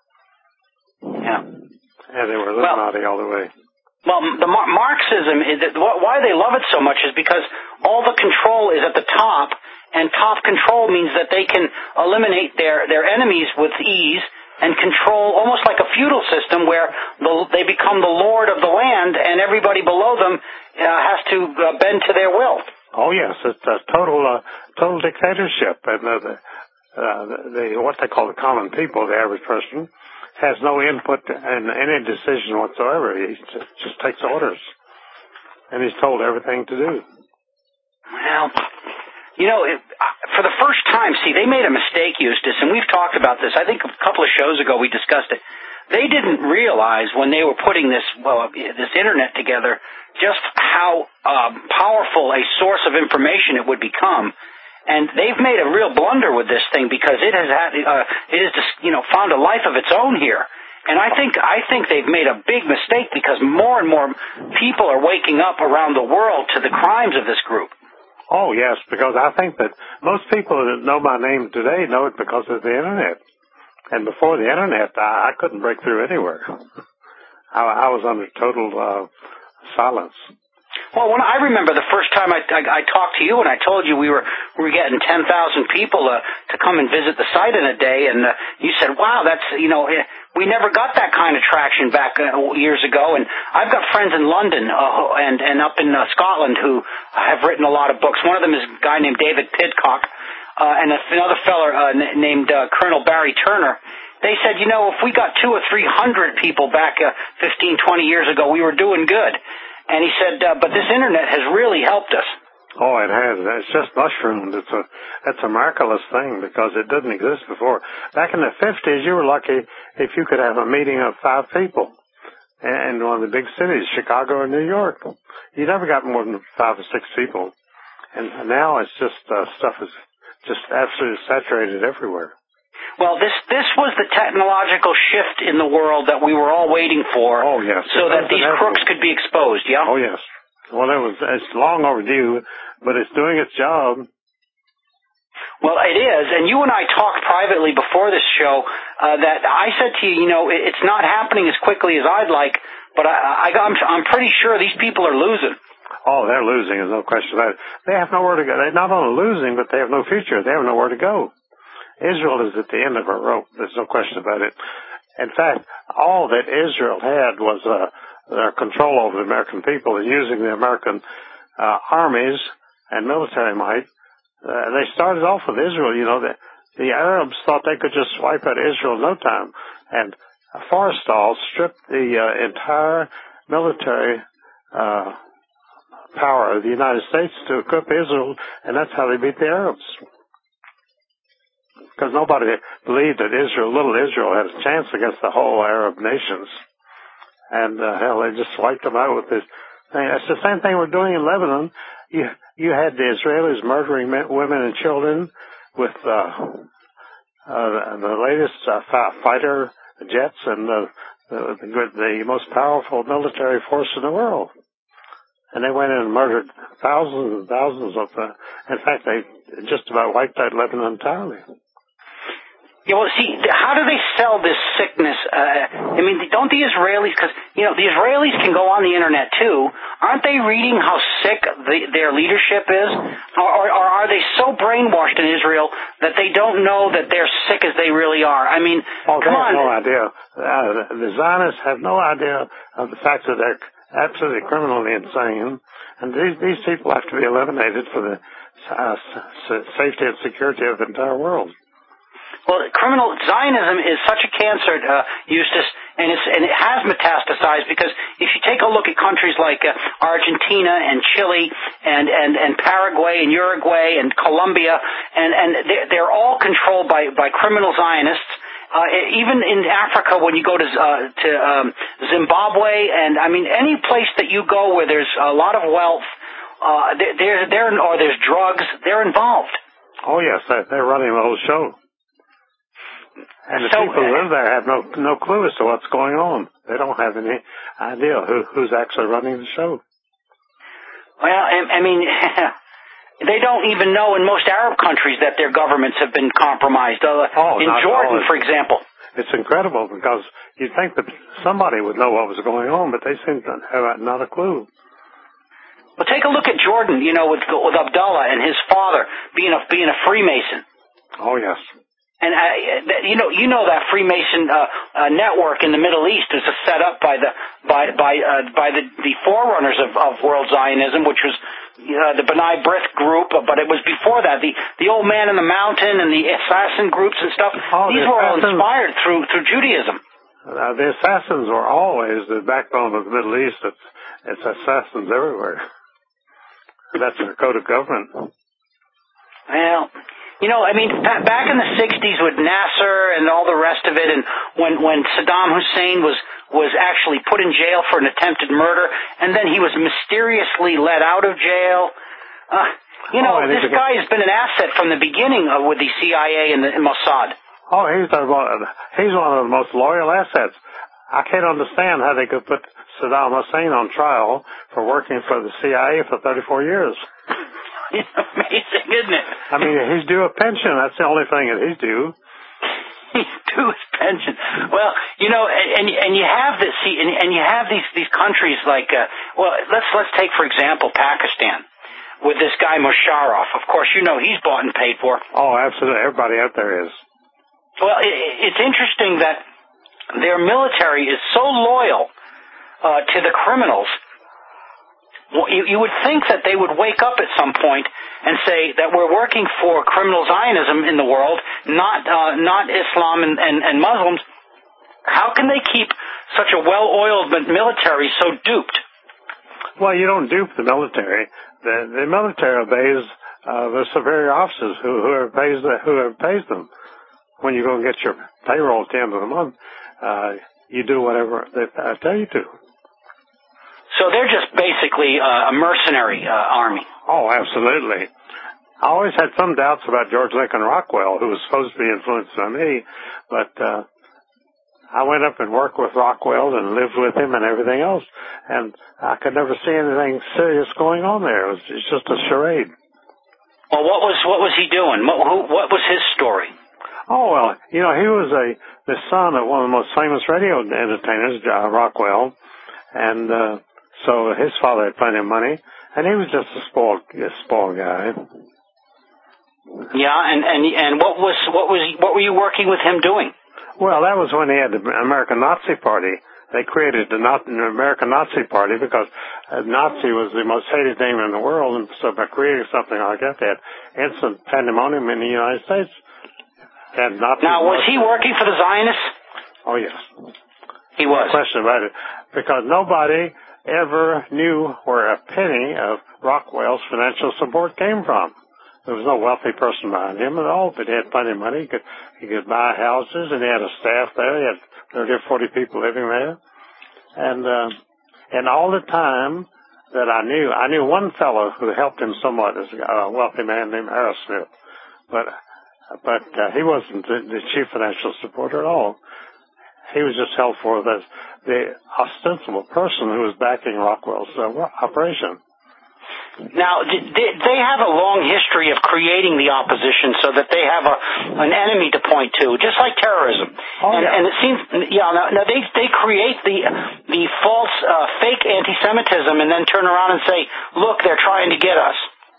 Yeah. And they were Illuminati well, all the way. Well, the Mar- Marxism, is that why they love it so much is because all the control is at the top, and top control means that they can eliminate their, their enemies with ease and control almost like a feudal system where the, they become the lord of the land and everybody below them uh, has to uh, bend to their will. Oh, yes. It's a total uh, total dictatorship. And uh, the, uh, the, what they call the common people, the average person, has no input in any decision whatsoever. He just, just takes orders. And he's told everything to do. Well, you know, it, for the first time, see, they made a mistake, Eustace, and we've talked about this. I think a couple of shows ago we discussed it. They didn't realize when they were putting this, well, this internet together, just how um, powerful a source of information it would become. And they've made a real blunder with this thing because it has had, uh, it has, just, you know, found a life of its own here. And I think, I think they've made a big mistake because more and more people are waking up around the world to the crimes of this group. Oh, yes, because I think that most people that know my name today know it because of the Internet. And before the Internet, I, I couldn't break through anywhere. I, I was under total uh, silence. Well, when I remember the first time I, I, I talked to you and I told you we were we were getting ten thousand people uh, to come and visit the site in a day, and uh, you said, "Wow, that's you know we never got that kind of traction back uh, years ago." And I've got friends in London uh, and and up in uh, Scotland who have written a lot of books. One of them is a guy named David Pidcock, uh, and another feller uh, n- named uh, Colonel Barry Turner. They said, you know, if we got two or three hundred people back uh, fifteen, twenty years ago, we were doing good. And he said, uh, but this internet has really helped us. Oh, it has. It's just mushroomed. It's a, it's a miraculous thing because it didn't exist before. Back in the fifties, you were lucky if you could have a meeting of five people in one of the big cities, Chicago or New York. You never got more than five or six people. And now it's just, uh, stuff is just absolutely saturated everywhere. Well, this this was the technological shift in the world that we were all waiting for. Oh, yes. So that these crooks could be exposed, yeah? Oh, yes. Well, it was, it's long overdue, but it's doing its job. Well, it is, and you and I talked privately before this show uh, that I said to you, you know, it's not happening as quickly as I'd like, but I, I, I'm, I'm pretty sure these people are losing. Oh, they're losing, there's no question about it. They have nowhere to go. They're not only losing, but they have no future. They have nowhere to go. Israel is at the end of her rope. There's no question about it. In fact, all that Israel had was uh, their control over the American people and using the American uh, armies and military might. Uh, they started off with Israel. You know, the, the Arabs thought they could just wipe out Israel in no time. And Forrestal stripped the uh, entire military uh, power of the United States to equip Israel, and that's how they beat the Arabs. Because nobody believed that Israel, little Israel, had a chance against the whole Arab nations. And, uh, hell, they just wiped them out with this thing. It's the same thing we're doing in Lebanon. You, you had the Israelis murdering men, women and children with, uh, uh, the latest, uh, fighter jets and the, the, the, the most powerful military force in the world. And they went in and murdered thousands and thousands of them. In fact, they just about wiped out Lebanon entirely. Yeah, well, see, how do they sell this sickness? Uh, I mean, don't the Israelis, because, you know, the Israelis can go on the internet, too. Aren't they reading how sick the, their leadership is? Or, or are they so brainwashed in Israel that they don't know that they're sick as they really are? I mean, oh, come on. They have no idea. Uh, the Zionists have no idea of the fact that they're absolutely criminally insane. And these, these people have to be eliminated for the uh, safety and security of the entire world. Well, criminal Zionism is such a cancer, uh, Eustace, and, it's, and it has metastasized because if you take a look at countries like uh, Argentina and Chile and, and, and Paraguay and Uruguay and Colombia, and, and they're, they're all controlled by, by criminal Zionists. Uh, even in Africa, when you go to uh, to um, Zimbabwe, and I mean any place that you go where there's a lot of wealth, uh, they're, they're, or there's drugs, they're involved. Oh yes, they're running the whole show. And the so, people who live there have no no clue as to what's going on. They don't have any idea who who's actually running the show. Well, I, I mean, they don't even know in most Arab countries that their governments have been compromised. Uh, oh, in Jordan, for example. It's incredible because you'd think that somebody would know what was going on, but they seem to have not a clue. Well, take a look at Jordan, you know, with with Abdullah and his father being a being a Freemason. Oh yes. And uh, you know, you know that Freemason uh, uh, network in the Middle East is set up by the by by uh, by the, the forerunners of, of World Zionism, which was uh, the B'nai B'rith group. But it was before that, the the Old Man in the Mountain and the assassin groups and stuff. Oh, these the were all inspired through through Judaism. Uh, the assassins were always the backbone of the Middle East. It's it's assassins everywhere. That's their code of government. Well. You know, I mean, back in the sixties with Nasser and all the rest of it, and when, when Saddam Hussein was, was actually put in jail for an attempted murder, and then he was mysteriously let out of jail. Uh, you know, oh, this guy has been an asset from the beginning of, with the C I A and the and Mossad. Oh, he's, the, he's one of the most loyal assets. I can't understand how they could put Saddam Hussein on trial for working for the C I A for thirty-four years. It's amazing, isn't it? I mean, he's due a pension. That's the only thing that he's due. to his pension. Well, you know, and and you have this, see, and, and you have these these countries like, uh, well, let's let's take for example Pakistan with this guy Musharraf. Of course, you know he's bought and paid for. Oh, absolutely, everybody out there is. Well, it, it's interesting that their military is so loyal uh, to the criminals. Well, you, you would think that they would wake up at some point and say that we're working for criminal Zionism in the world, not uh, not Islam and, and, and Muslims. How can they keep such a well-oiled military so duped? Well, you don't dupe the military. The, the military obeys uh, the superior officers who whoever pays the, whoever pays them. When you go and get your payroll at the end of the month, uh, you do whatever they uh, tell you to. So they're just basically uh, a mercenary uh, army. Oh, absolutely. I always had some doubts about George Lincoln Rockwell, who was supposed to be influenced by me, but uh, I went up and worked with Rockwell and lived with him and everything else, and I could never see anything serious going on there. It was, it was just a charade. Well, what was what was he doing? What, who, what was his story? Oh, well, you know, he was a the son of one of the most famous radio entertainers, uh, Rockwell, and uh, so his father had plenty of money, and he was just a spoiled, a spoiled guy. Yeah, and and and what was what was what were you working with him doing? Well, that was when he had the American Nazi Party. They created the, Not- the American Nazi Party because uh, Nazi was the most hated name in the world, and so by creating something like that, they had instant pandemonium in the United States. And Nazi now, was he working for the Zionists? Oh yes, he was. No question about it, because nobody ever knew where a penny of Rockwell's financial support came from. There was no wealthy person behind him at all, but he had plenty of money. He could, he could buy houses, and he had a staff there. He had thirty or forty people living there. And, uh, and all the time that I knew, I knew one fellow who helped him somewhat, as a wealthy man named Harris Smith. But, but, uh, he wasn't the, the chief financial supporter at all. He was just held for the, the ostensible person who was backing Rockwell's uh, operation. Now, did they have a long history of creating the opposition so that they have a an enemy to point to, just like terrorism? Oh, and, yeah. and it seems, yeah. Now, now they they create the the false, uh, fake anti-Semitism, and then turn around and say, "Look, they're trying to get us."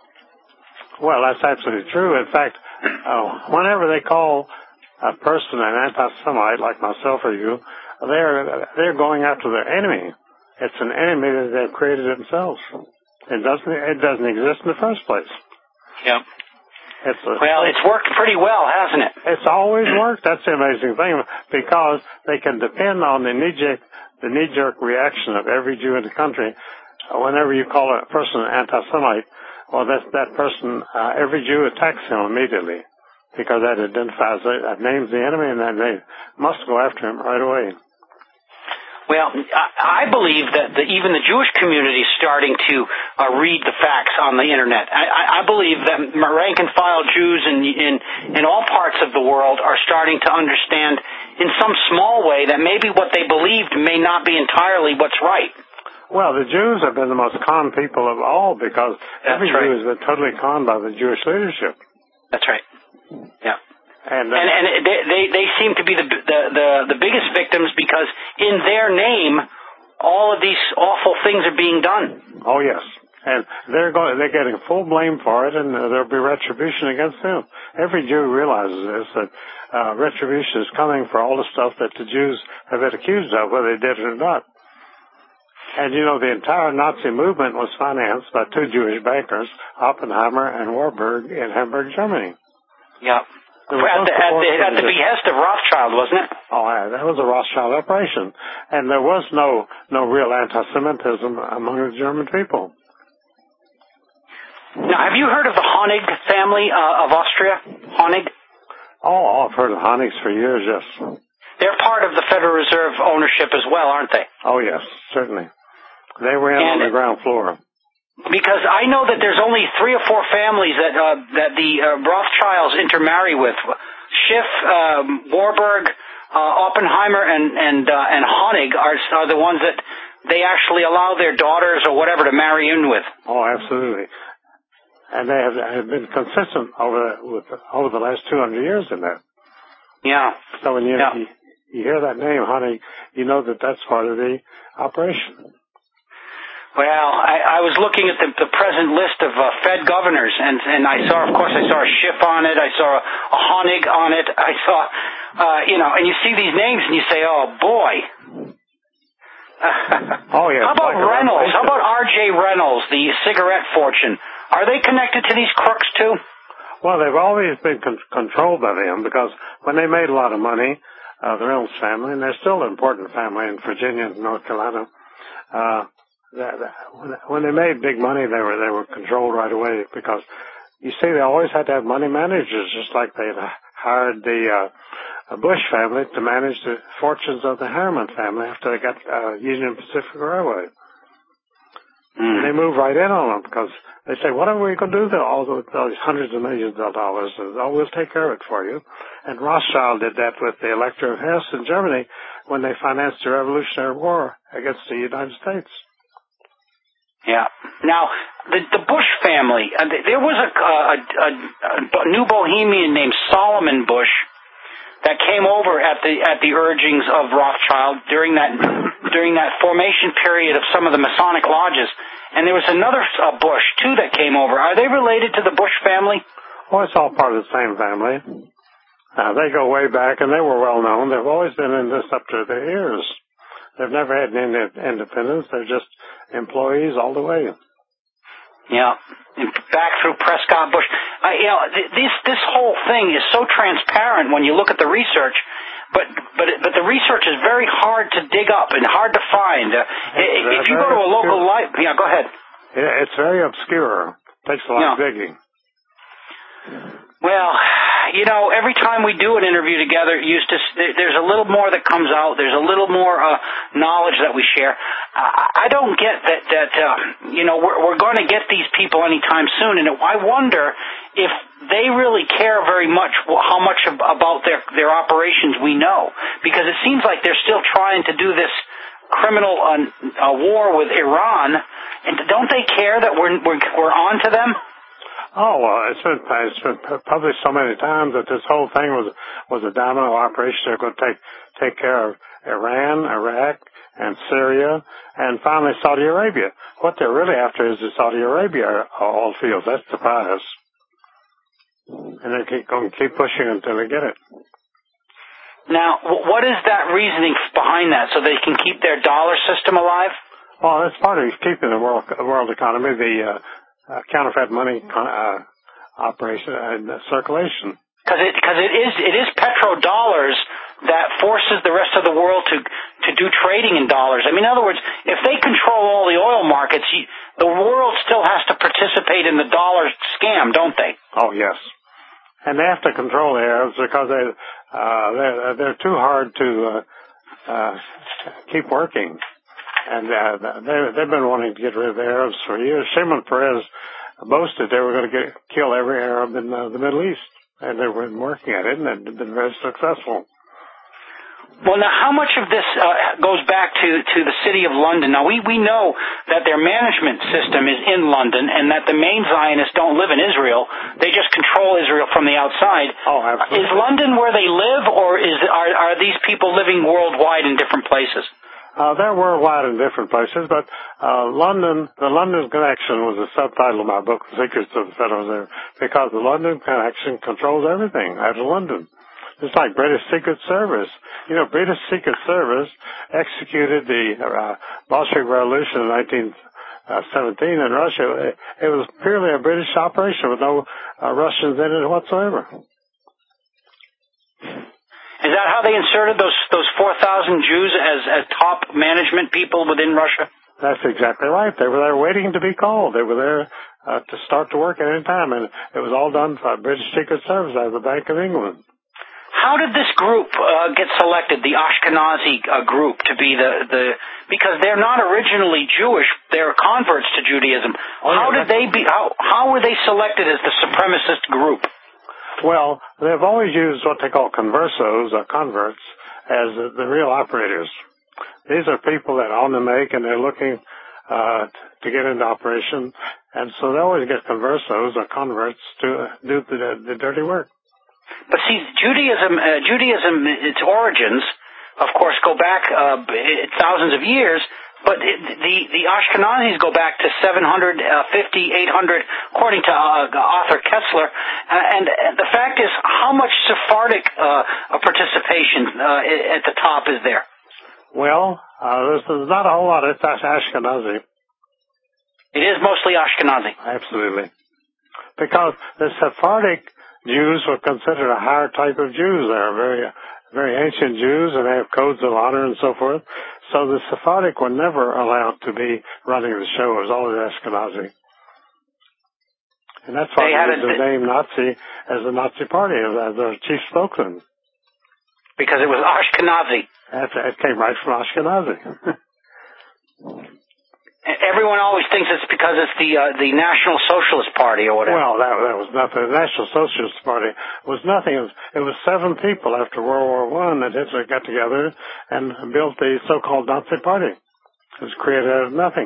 Well, that's absolutely true. In fact, uh, whenever they call a person an anti-Semite like myself or you, they're they're going after their enemy. It's an enemy that they've created themselves. It doesn't. It doesn't exist in the first place. Yeah. It's a, well, it's worked pretty well, hasn't it? It's always worked. That's the amazing thing, because they can depend on the knee-jerk, the knee-jerk reaction of every Jew in the country. Whenever you call a person an anti-Semite, well, that that person, uh, every Jew attacks him immediately, because that identifies, that names the enemy, and then they must go after him right away. Well, I believe that the, even the Jewish community is starting to uh, read the facts on the Internet. I, I believe that rank-and-file Jews in, in, in all parts of the world are starting to understand in some small way that maybe what they believed may not be entirely what's right. Well, the Jews have been the most conned people of all, because That's every right. Jew has been totally conned by the Jewish leadership. That's right. Yeah. And, uh, and and they, they they seem to be the, the the the biggest victims, because in their name, all of these awful things are being done. Oh yes, and they're going they're getting full blame for it, and there'll be retribution against them. Every Jew realizes this, that uh, retribution is coming for all the stuff that the Jews have been accused of, whether they did it or not. And you know, the entire Nazi movement was financed by two Jewish bankers, Oppenheimer and Warburg, in Hamburg, Germany. Yeah. At the, at, the, at the behest of Rothschild, wasn't it? Oh, yeah, that was a Rothschild operation. And there was no no real anti-Semitism among the German people. Now, have you heard of the Honig family uh, of Austria? Honig? Oh, I've heard of Honigs for years, yes. They're part of the Federal Reserve ownership as well, aren't they? Oh, yes, certainly. They were in and on the ground floor. Because I know that there's only three or four families that uh, that the uh, Rothschilds intermarry with. Schiff, um, Warburg, uh, Oppenheimer, and and uh, and Honig are are the ones that they actually allow their daughters or whatever to marry in with. Oh, absolutely. And they have, have been consistent over with over the last two hundred years in that. Yeah. So when you, yeah. you, you hear that name, honey, you know that that's part of the operation. Well, I, I was looking at the, the present list of uh, Fed governors, and, and I saw, of course, I saw a Schiff on it, I saw a, a Honig on it, I saw, uh, you know, and you see these names and you say, oh, boy. oh, yeah. How about like Reynolds? How about R J Reynolds, the cigarette fortune? Are they connected to these crooks, too? Well, they've always been con- controlled by them, because when they made a lot of money, uh, the Reynolds family, and they're still an important family in Virginia and North Carolina, uh, That, that, when they made big money, they were they were controlled right away, because you see, they always had to have money managers, just like they hired the uh, Bush family to manage the fortunes of the Harriman family after they got uh, Union Pacific Railway. Mm. And they moved right in on them, because they say, "What are we going to do with all those, those hundreds of millions of dollars?" And, "Oh, we'll take care of it for you." And Rothschild did that with the Elector of Hesse in Germany when they financed the Revolutionary War against the United States. Yeah. Now, the the Bush family, uh, there was a, a, a, a new Bohemian named Solomon Bush that came over at the at the urgings of Rothschild during that during that formation period of some of the Masonic lodges, and there was another uh, Bush too that came over. Are they related to the Bush family? Well, it's all part of the same family. Uh, they go way back, and they were well known. They've always been in this up to their ears. They've never had any independence. They're just employees all the way. Yeah, back through Prescott Bush. Uh, you know, th- this this whole thing is so transparent when you look at the research, but but but the research is very hard to dig up and hard to find. Uh, if you go to a local library, yeah, go ahead. Yeah, it's very obscure. It takes a lot yeah. of digging. Well, you know, every time we do an interview together, Eustace, there's a little more that comes out. There's a little more uh, knowledge that we share. I don't get that, that uh, you know, we're, we're going to get these people anytime soon, and I wonder if they really care very much how much about their, their operations we know, because it seems like they're still trying to do this criminal uh, uh, war with Iran, and don't they care that we're, we're, we're on to them? Oh, well, it's been, it's been published so many times that this whole thing was was a domino operation. They're going to take take care of Iran, Iraq, and Syria, and finally Saudi Arabia. What they're really after is the Saudi Arabia oil fields. That's the prize. And they're keep, going to keep pushing until they get it. Now, what is that reasoning behind that, so they can keep their dollar system alive? Well, that's part of keeping the world, world economy, the uh, Uh, counterfeit money uh, operation and uh, circulation. Because it, cause it is it is petrodollars that forces the rest of the world to to do trading in dollars. I mean, in other words, if they control all the oil markets, you, the world still has to participate in the dollar scam, don't they? Oh yes, and they have to control the Arabs because they uh, they're, they're too hard to uh, uh, keep working. And uh, they, they've been wanting to get rid of the Arabs for years. Shimon Peres boasted they were going to get, kill every Arab in uh, the Middle East, and they've been working at it, and they've been very successful. Well, now, how much of this uh, goes back to, to the City of London? Now, we, we know that their management system is in London, and that the main Zionists don't live in Israel. They just control Israel from the outside. Oh, absolutely. Is London where they live, or is are, are these people living worldwide in different places? Uh, they're worldwide in different places, but uh, London, the London Connection was the subtitle of my book, Secrets of the Federal Reserve, because the London Connection controls everything out of London. It's like British Secret Service. You know, British Secret Service executed the uh, Bolshevik Revolution in nineteen seventeen in Russia. It, it was purely a British operation with no uh, Russians in it whatsoever. Is that how they inserted those those four thousand Jews as, as top management people within Russia? That's exactly right. They were there waiting to be called. They were there uh, to start to work at any time, and it was all done by British Secret Service out of the Bank of England. How did this group uh, get selected, the Ashkenazi uh, group, to be the, the because they're not originally Jewish, they're converts to Judaism. Oh, yeah, how did they be? How how were they selected as the supremacist group? Well, they've always used what they call conversos, or converts, as the, the real operators. These are people that are on the make, and they're looking uh, to get into operation, and so they always get conversos, or converts, to do the, the dirty work. But see, Judaism, uh, Judaism, its origins, of course, go back uh, thousands of years. But it, the the Ashkenazis go back to seven fifty, eight hundred, according to uh, Arthur Kessler. Uh, and the fact is, how much Sephardic uh, participation uh, at the top is there? Well, uh, there's, there's not a whole lot. It's Ashkenazi. It is mostly Ashkenazi. Absolutely. Because the Sephardic Jews were considered a higher type of Jews. They're very, very ancient Jews, and they have codes of honor and so forth. So the Sephardic were never allowed to be running the show. It was always Ashkenazi. And that's why they used the name Nazi as the Nazi Party, as their chief spokesman. Because it was Ashkenazi. That's, it came right from Ashkenazi. Everyone always thinks it's because it's the uh, the National Socialist Party or whatever. Well, that, that was nothing. The National Socialist Party was nothing. It was, it was seven people after World War One that Hitler got together and built the so-called Nazi Party. It was created out of nothing.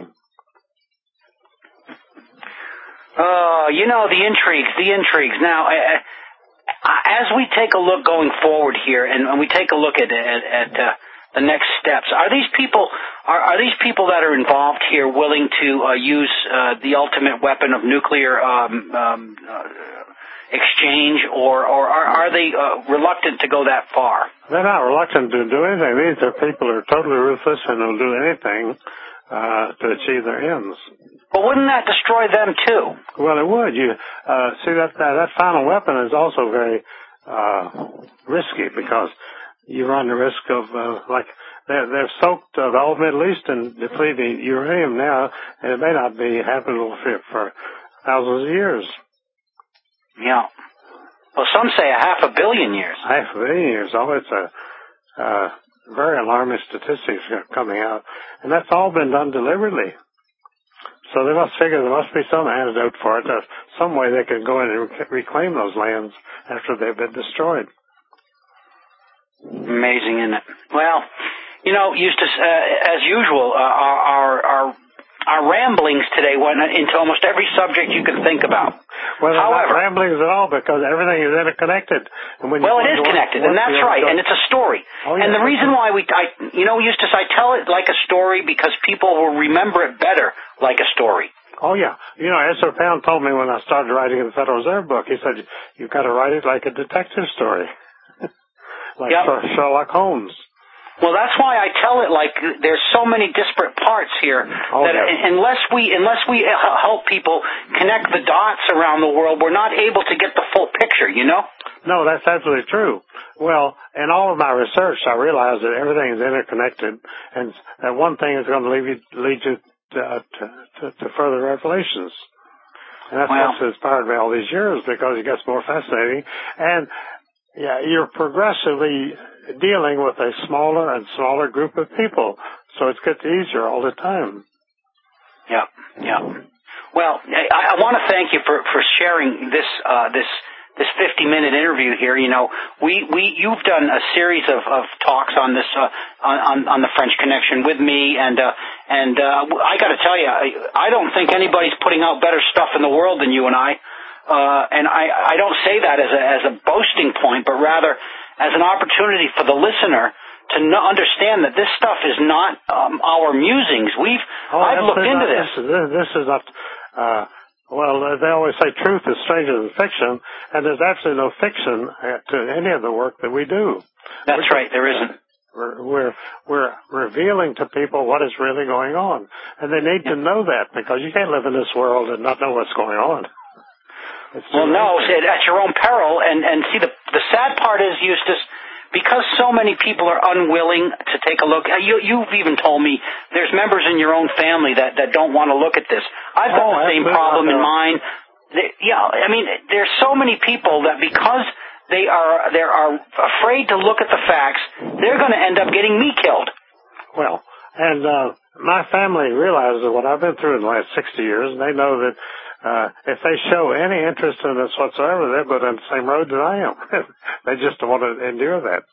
Oh, uh, you know, the intrigues, the intrigues. Now, uh, as we take a look going forward here, and, and we take a look at at, at uh, the next steps, are these people are, are these people that are involved here willing to uh, use uh, the ultimate weapon of nuclear um, um, uh, exchange, or or are, are they uh, reluctant to go that far? They're not reluctant to do anything. These are people who are totally ruthless and will do anything uh, to achieve their ends. But wouldn't that destroy them too? Well, it would. You uh, see that, that that final weapon is also very uh, risky, because you run the risk of, uh, like, they're, they're soaked uh, the whole Middle East in depleted uranium now, and it may not be habitable for, for thousands of years. Yeah. Well, some say a half a billion years. Half a billion years. Oh, it's a uh, very alarming statistics coming out. And that's all been done deliberately. So they must figure there must be some antidote for it, uh, some way they can go in and rec- reclaim those lands after they've been destroyed. Amazing, isn't it? Well, you know, Eustace, uh, as usual, uh, our, our our our ramblings today went into almost every subject you can think about. Well, they're However, not ramblings at all, because everything is interconnected. And when well, you, it is connected, and that's right, and it's a story. Oh, yeah, and the reason why we, I, you know, Eustace, I tell it like a story because people will remember it better like a story. Oh, yeah. You know, Ezra Pound told me when I started writing the Federal Reserve book, he said, you've got to write it like a detective story. Like yep. Sherlock Holmes. Well, that's why I tell it like there's so many disparate parts here oh, that yeah. unless we unless we help people connect the dots around the world, we're not able to get the full picture, you know? No, that's absolutely true. Well, in all of my research, I realized that everything is interconnected, and that one thing is going to lead you, lead you to, uh, to, to, to further revelations. And that's well, what's inspired me all these years, because it gets more fascinating. And yeah, you're progressively dealing with a smaller and smaller group of people, so it gets easier all the time. Yeah, yeah. Well, I, I want to thank you for, for sharing this uh, this this fifty minute interview here. You know, we, we you've done a series of, of talks on this uh, on on the French Connection with me, and uh, and uh, I got to tell you, I, I don't think anybody's putting out better stuff in the world than you and I. Uh, and I, I don't say that as a, as a boasting point, but rather as an opportunity for the listener to no, understand that this stuff is not um, our musings. We've oh, I've looked into not, this. This is, this is not. Uh, well, they always say truth is stranger than fiction, and there's absolutely no fiction to any of the work that we do. That's we're right. Just, there isn't. We're, we're we're revealing to people what is really going on, and they need yeah. to know that, because you can't live in this world and not know what's going on. Well, no, at your own peril. And, and see, the the sad part is, Eustace, because so many people are unwilling to take a look. You, you've even told me there's members in your own family that, that don't want to look at this. I've got oh, the same problem in mine. They, yeah, I mean, there's so many people that because they are they are afraid to look at the facts, they're going to end up getting me killed. Well, and uh, my family realizes what I've been through in the last sixty years, and they know that Uh, if they show any interest in this whatsoever, they're but on the same road that I am. They just don't want to endure that.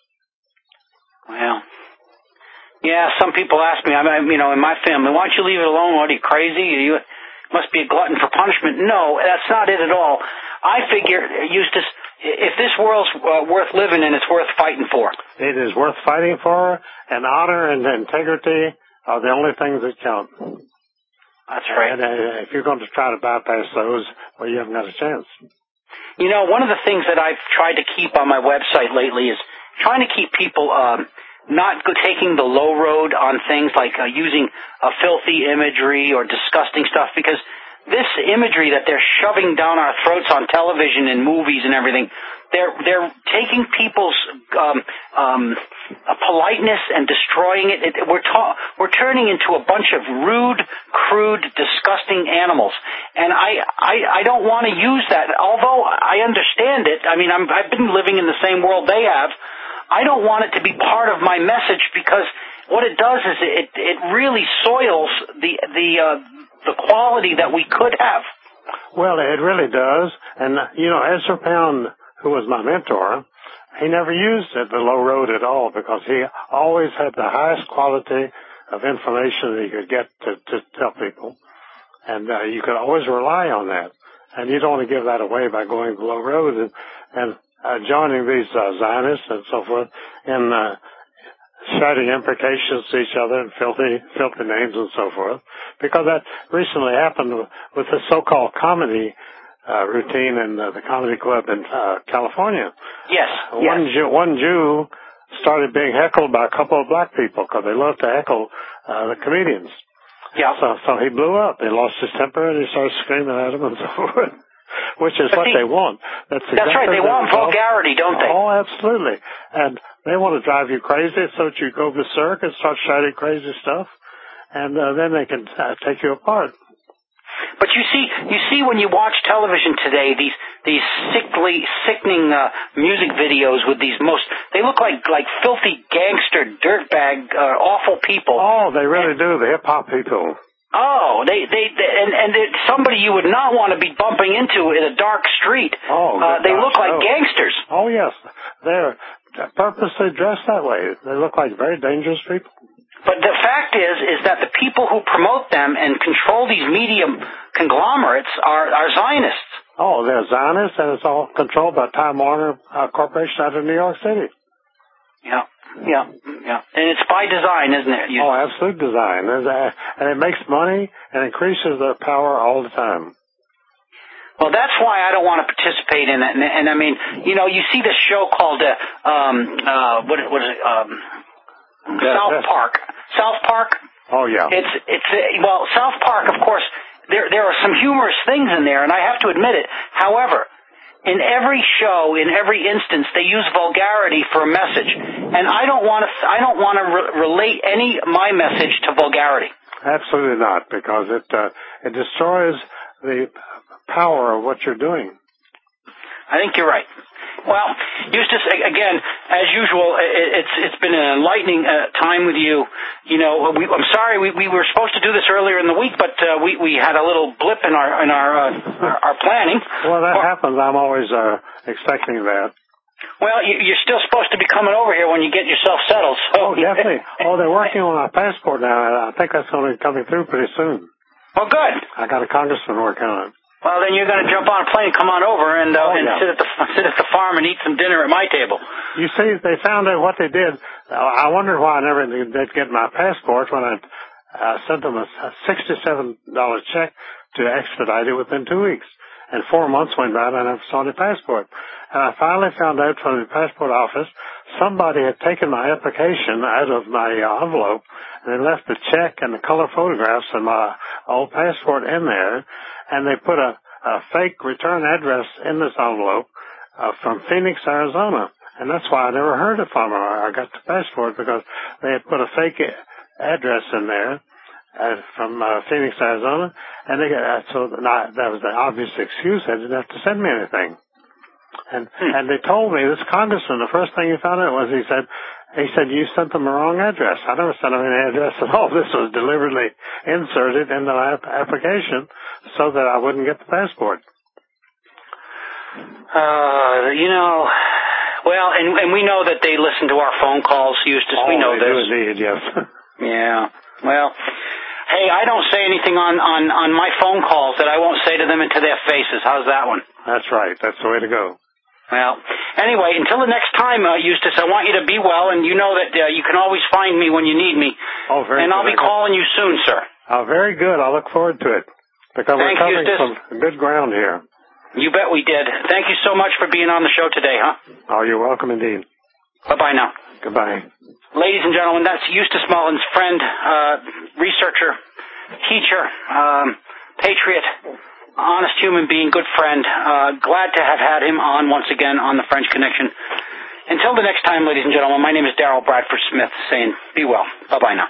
Well, yeah, some people ask me, I mean, you know, in my family, why don't you leave it alone? What, are you crazy? You must be a glutton for punishment. No, that's not it at all. I figure, Eustace, if this world's uh, worth living in, it's worth fighting for. It is worth fighting for, and honor and integrity are the only things that count. That's right. And uh, if you're going to try to bypass those, well, you haven't got a chance. You know, one of the things that I've tried to keep on my website lately is trying to keep people um, not go taking the low road on things like uh, using uh, filthy imagery or disgusting stuff, because this imagery that they're shoving down our throats on television and movies and everything, they're they're taking people's um, um, uh, politeness and destroying it. it we're ta- we're turning into a bunch of rude, crude, disgusting animals, and I I, I don't want to use that. Although I understand it, I mean I'm, I've been living in the same world they have. I don't want it to be part of my message, because what it does is it it really soils the the uh, the quality that we could have. Well, it really does. And, you know, Ezra Pound, who was my mentor, he never used it, the low road at all, because he always had the highest quality of information that he could get to, to tell people. And uh, you could always rely on that. And you don't want to give that away by going the low road and, and uh, joining these uh, Zionists and so forth in uh, shouting imprecations to each other and filthy, filthy names and so forth. Because that recently happened with the so-called comedy uh, routine in uh, the comedy club in uh, California. Yes. Uh, one yes. Jew, one Jew started being heckled by a couple of black people because they love to heckle uh, the comedians. Yeah. So, so he blew up. He lost his temper and he started screaming at them and so forth. Which is but what see, they want. That's, exactly that's right. They want vulgarity, don't they? Oh, absolutely. And they want to drive you crazy so that you go berserk and start shouting crazy stuff. And uh, then they can uh, take you apart. But you see, you see when you watch television today, these these sickly, sickening uh, music videos with these most, they look like like filthy gangster, dirtbag, uh, awful people. Oh, they really and, do, the hip-hop people. Oh, they, they, they and, and somebody you would not want to be bumping into in a dark street. Oh, uh, they gosh, look like no. gangsters. Oh, yes. They're purposely dressed that way. They look like very dangerous people. But the fact is, is that the people who promote them and control these media conglomerates are, are Zionists. Oh, they're Zionists, and it's all controlled by Time Warner uh, Corporation out of New York City. Yeah. Yeah, yeah. And it's by design, isn't it? You oh, absolute design. And it makes money and increases their power all the time. Well, that's why I don't want to participate in it. And, and I mean, you know, you see this show called, uh, um, uh, what, what is it, um, yeah, South yeah. Park. South Park? Oh, yeah. It's, it's, uh, well, South Park, of course, there, there are some humorous things in there, and I have to admit it. However, in every show, in every instance, they use vulgarity for a message, and I don't want to. I don't want to re- relate any my message to vulgarity. Absolutely not, because it uh, it destroys the power of what you're doing. I think you're right. Well, Eustace, again, as usual, it's it's been an enlightening uh, time with you. You know, we, I'm sorry we, we were supposed to do this earlier in the week, but uh, we we had a little blip in our in our uh, our, our planning. Well, that or, happens. I'm always uh, expecting that. Well, you, you're still supposed to be coming over here when you get yourself settled. So. Oh, definitely. Oh, they're working on my passport now. I think that's going to be coming through pretty soon. Oh, good. I got a congressman working on it. Well, then you're going to jump on a plane, come on over, and, uh, oh, and yeah. sit at the sit at the farm and eat some dinner at my table. You see, they found out what they did. I wondered why I never did get my passport when I uh, sent them a sixty-seven dollars check to expedite it within two weeks. And four months went by and I never saw the passport. And I finally found out from the passport office somebody had taken my application out of my uh, envelope and they left the check and the color photographs of my old passport in there. And they put a, a fake return address in this envelope uh, from Phoenix, Arizona. And that's why I never heard it from her. I got the passport because they had put a fake address in there. Uh, from uh, Phoenix, Arizona, and they got, uh, so not, that was the obvious excuse. They didn't have to send me anything. And hmm. and they told me, this congressman, the first thing he found out was he said, he said, you sent them the wrong address. I never sent them any address at all. This was deliberately inserted into my ap- application so that I wouldn't get the passport. Uh, you know, well, and, and we know that they listen to our phone calls, Eustace. Oh, we know they this. do indeed, yes. Yeah. Well, hey, I don't say anything on, on, on my phone calls that I won't say to them into their faces. How's that one? That's right. That's the way to go. Well, anyway, until the next time, uh, Eustace, I want you to be well, and you know that uh, you can always find me when you need me. Oh, very and good. I'll be calling you soon, sir. Oh, very good. I look forward to it. Because Thank we're coming you, from good ground here. You bet we did. Thank you so much for being on the show today, huh? Oh, you're welcome indeed. Bye-bye now. Goodbye. Ladies and gentlemen, that's Eustace Mullins, friend, uh, researcher, teacher, um, patriot, honest human being, good friend. Uh, glad to have had him on once again on the French Connection. Until the next time, ladies and gentlemen, my name is Darrell Bradford Smith, saying be well. Bye-bye now.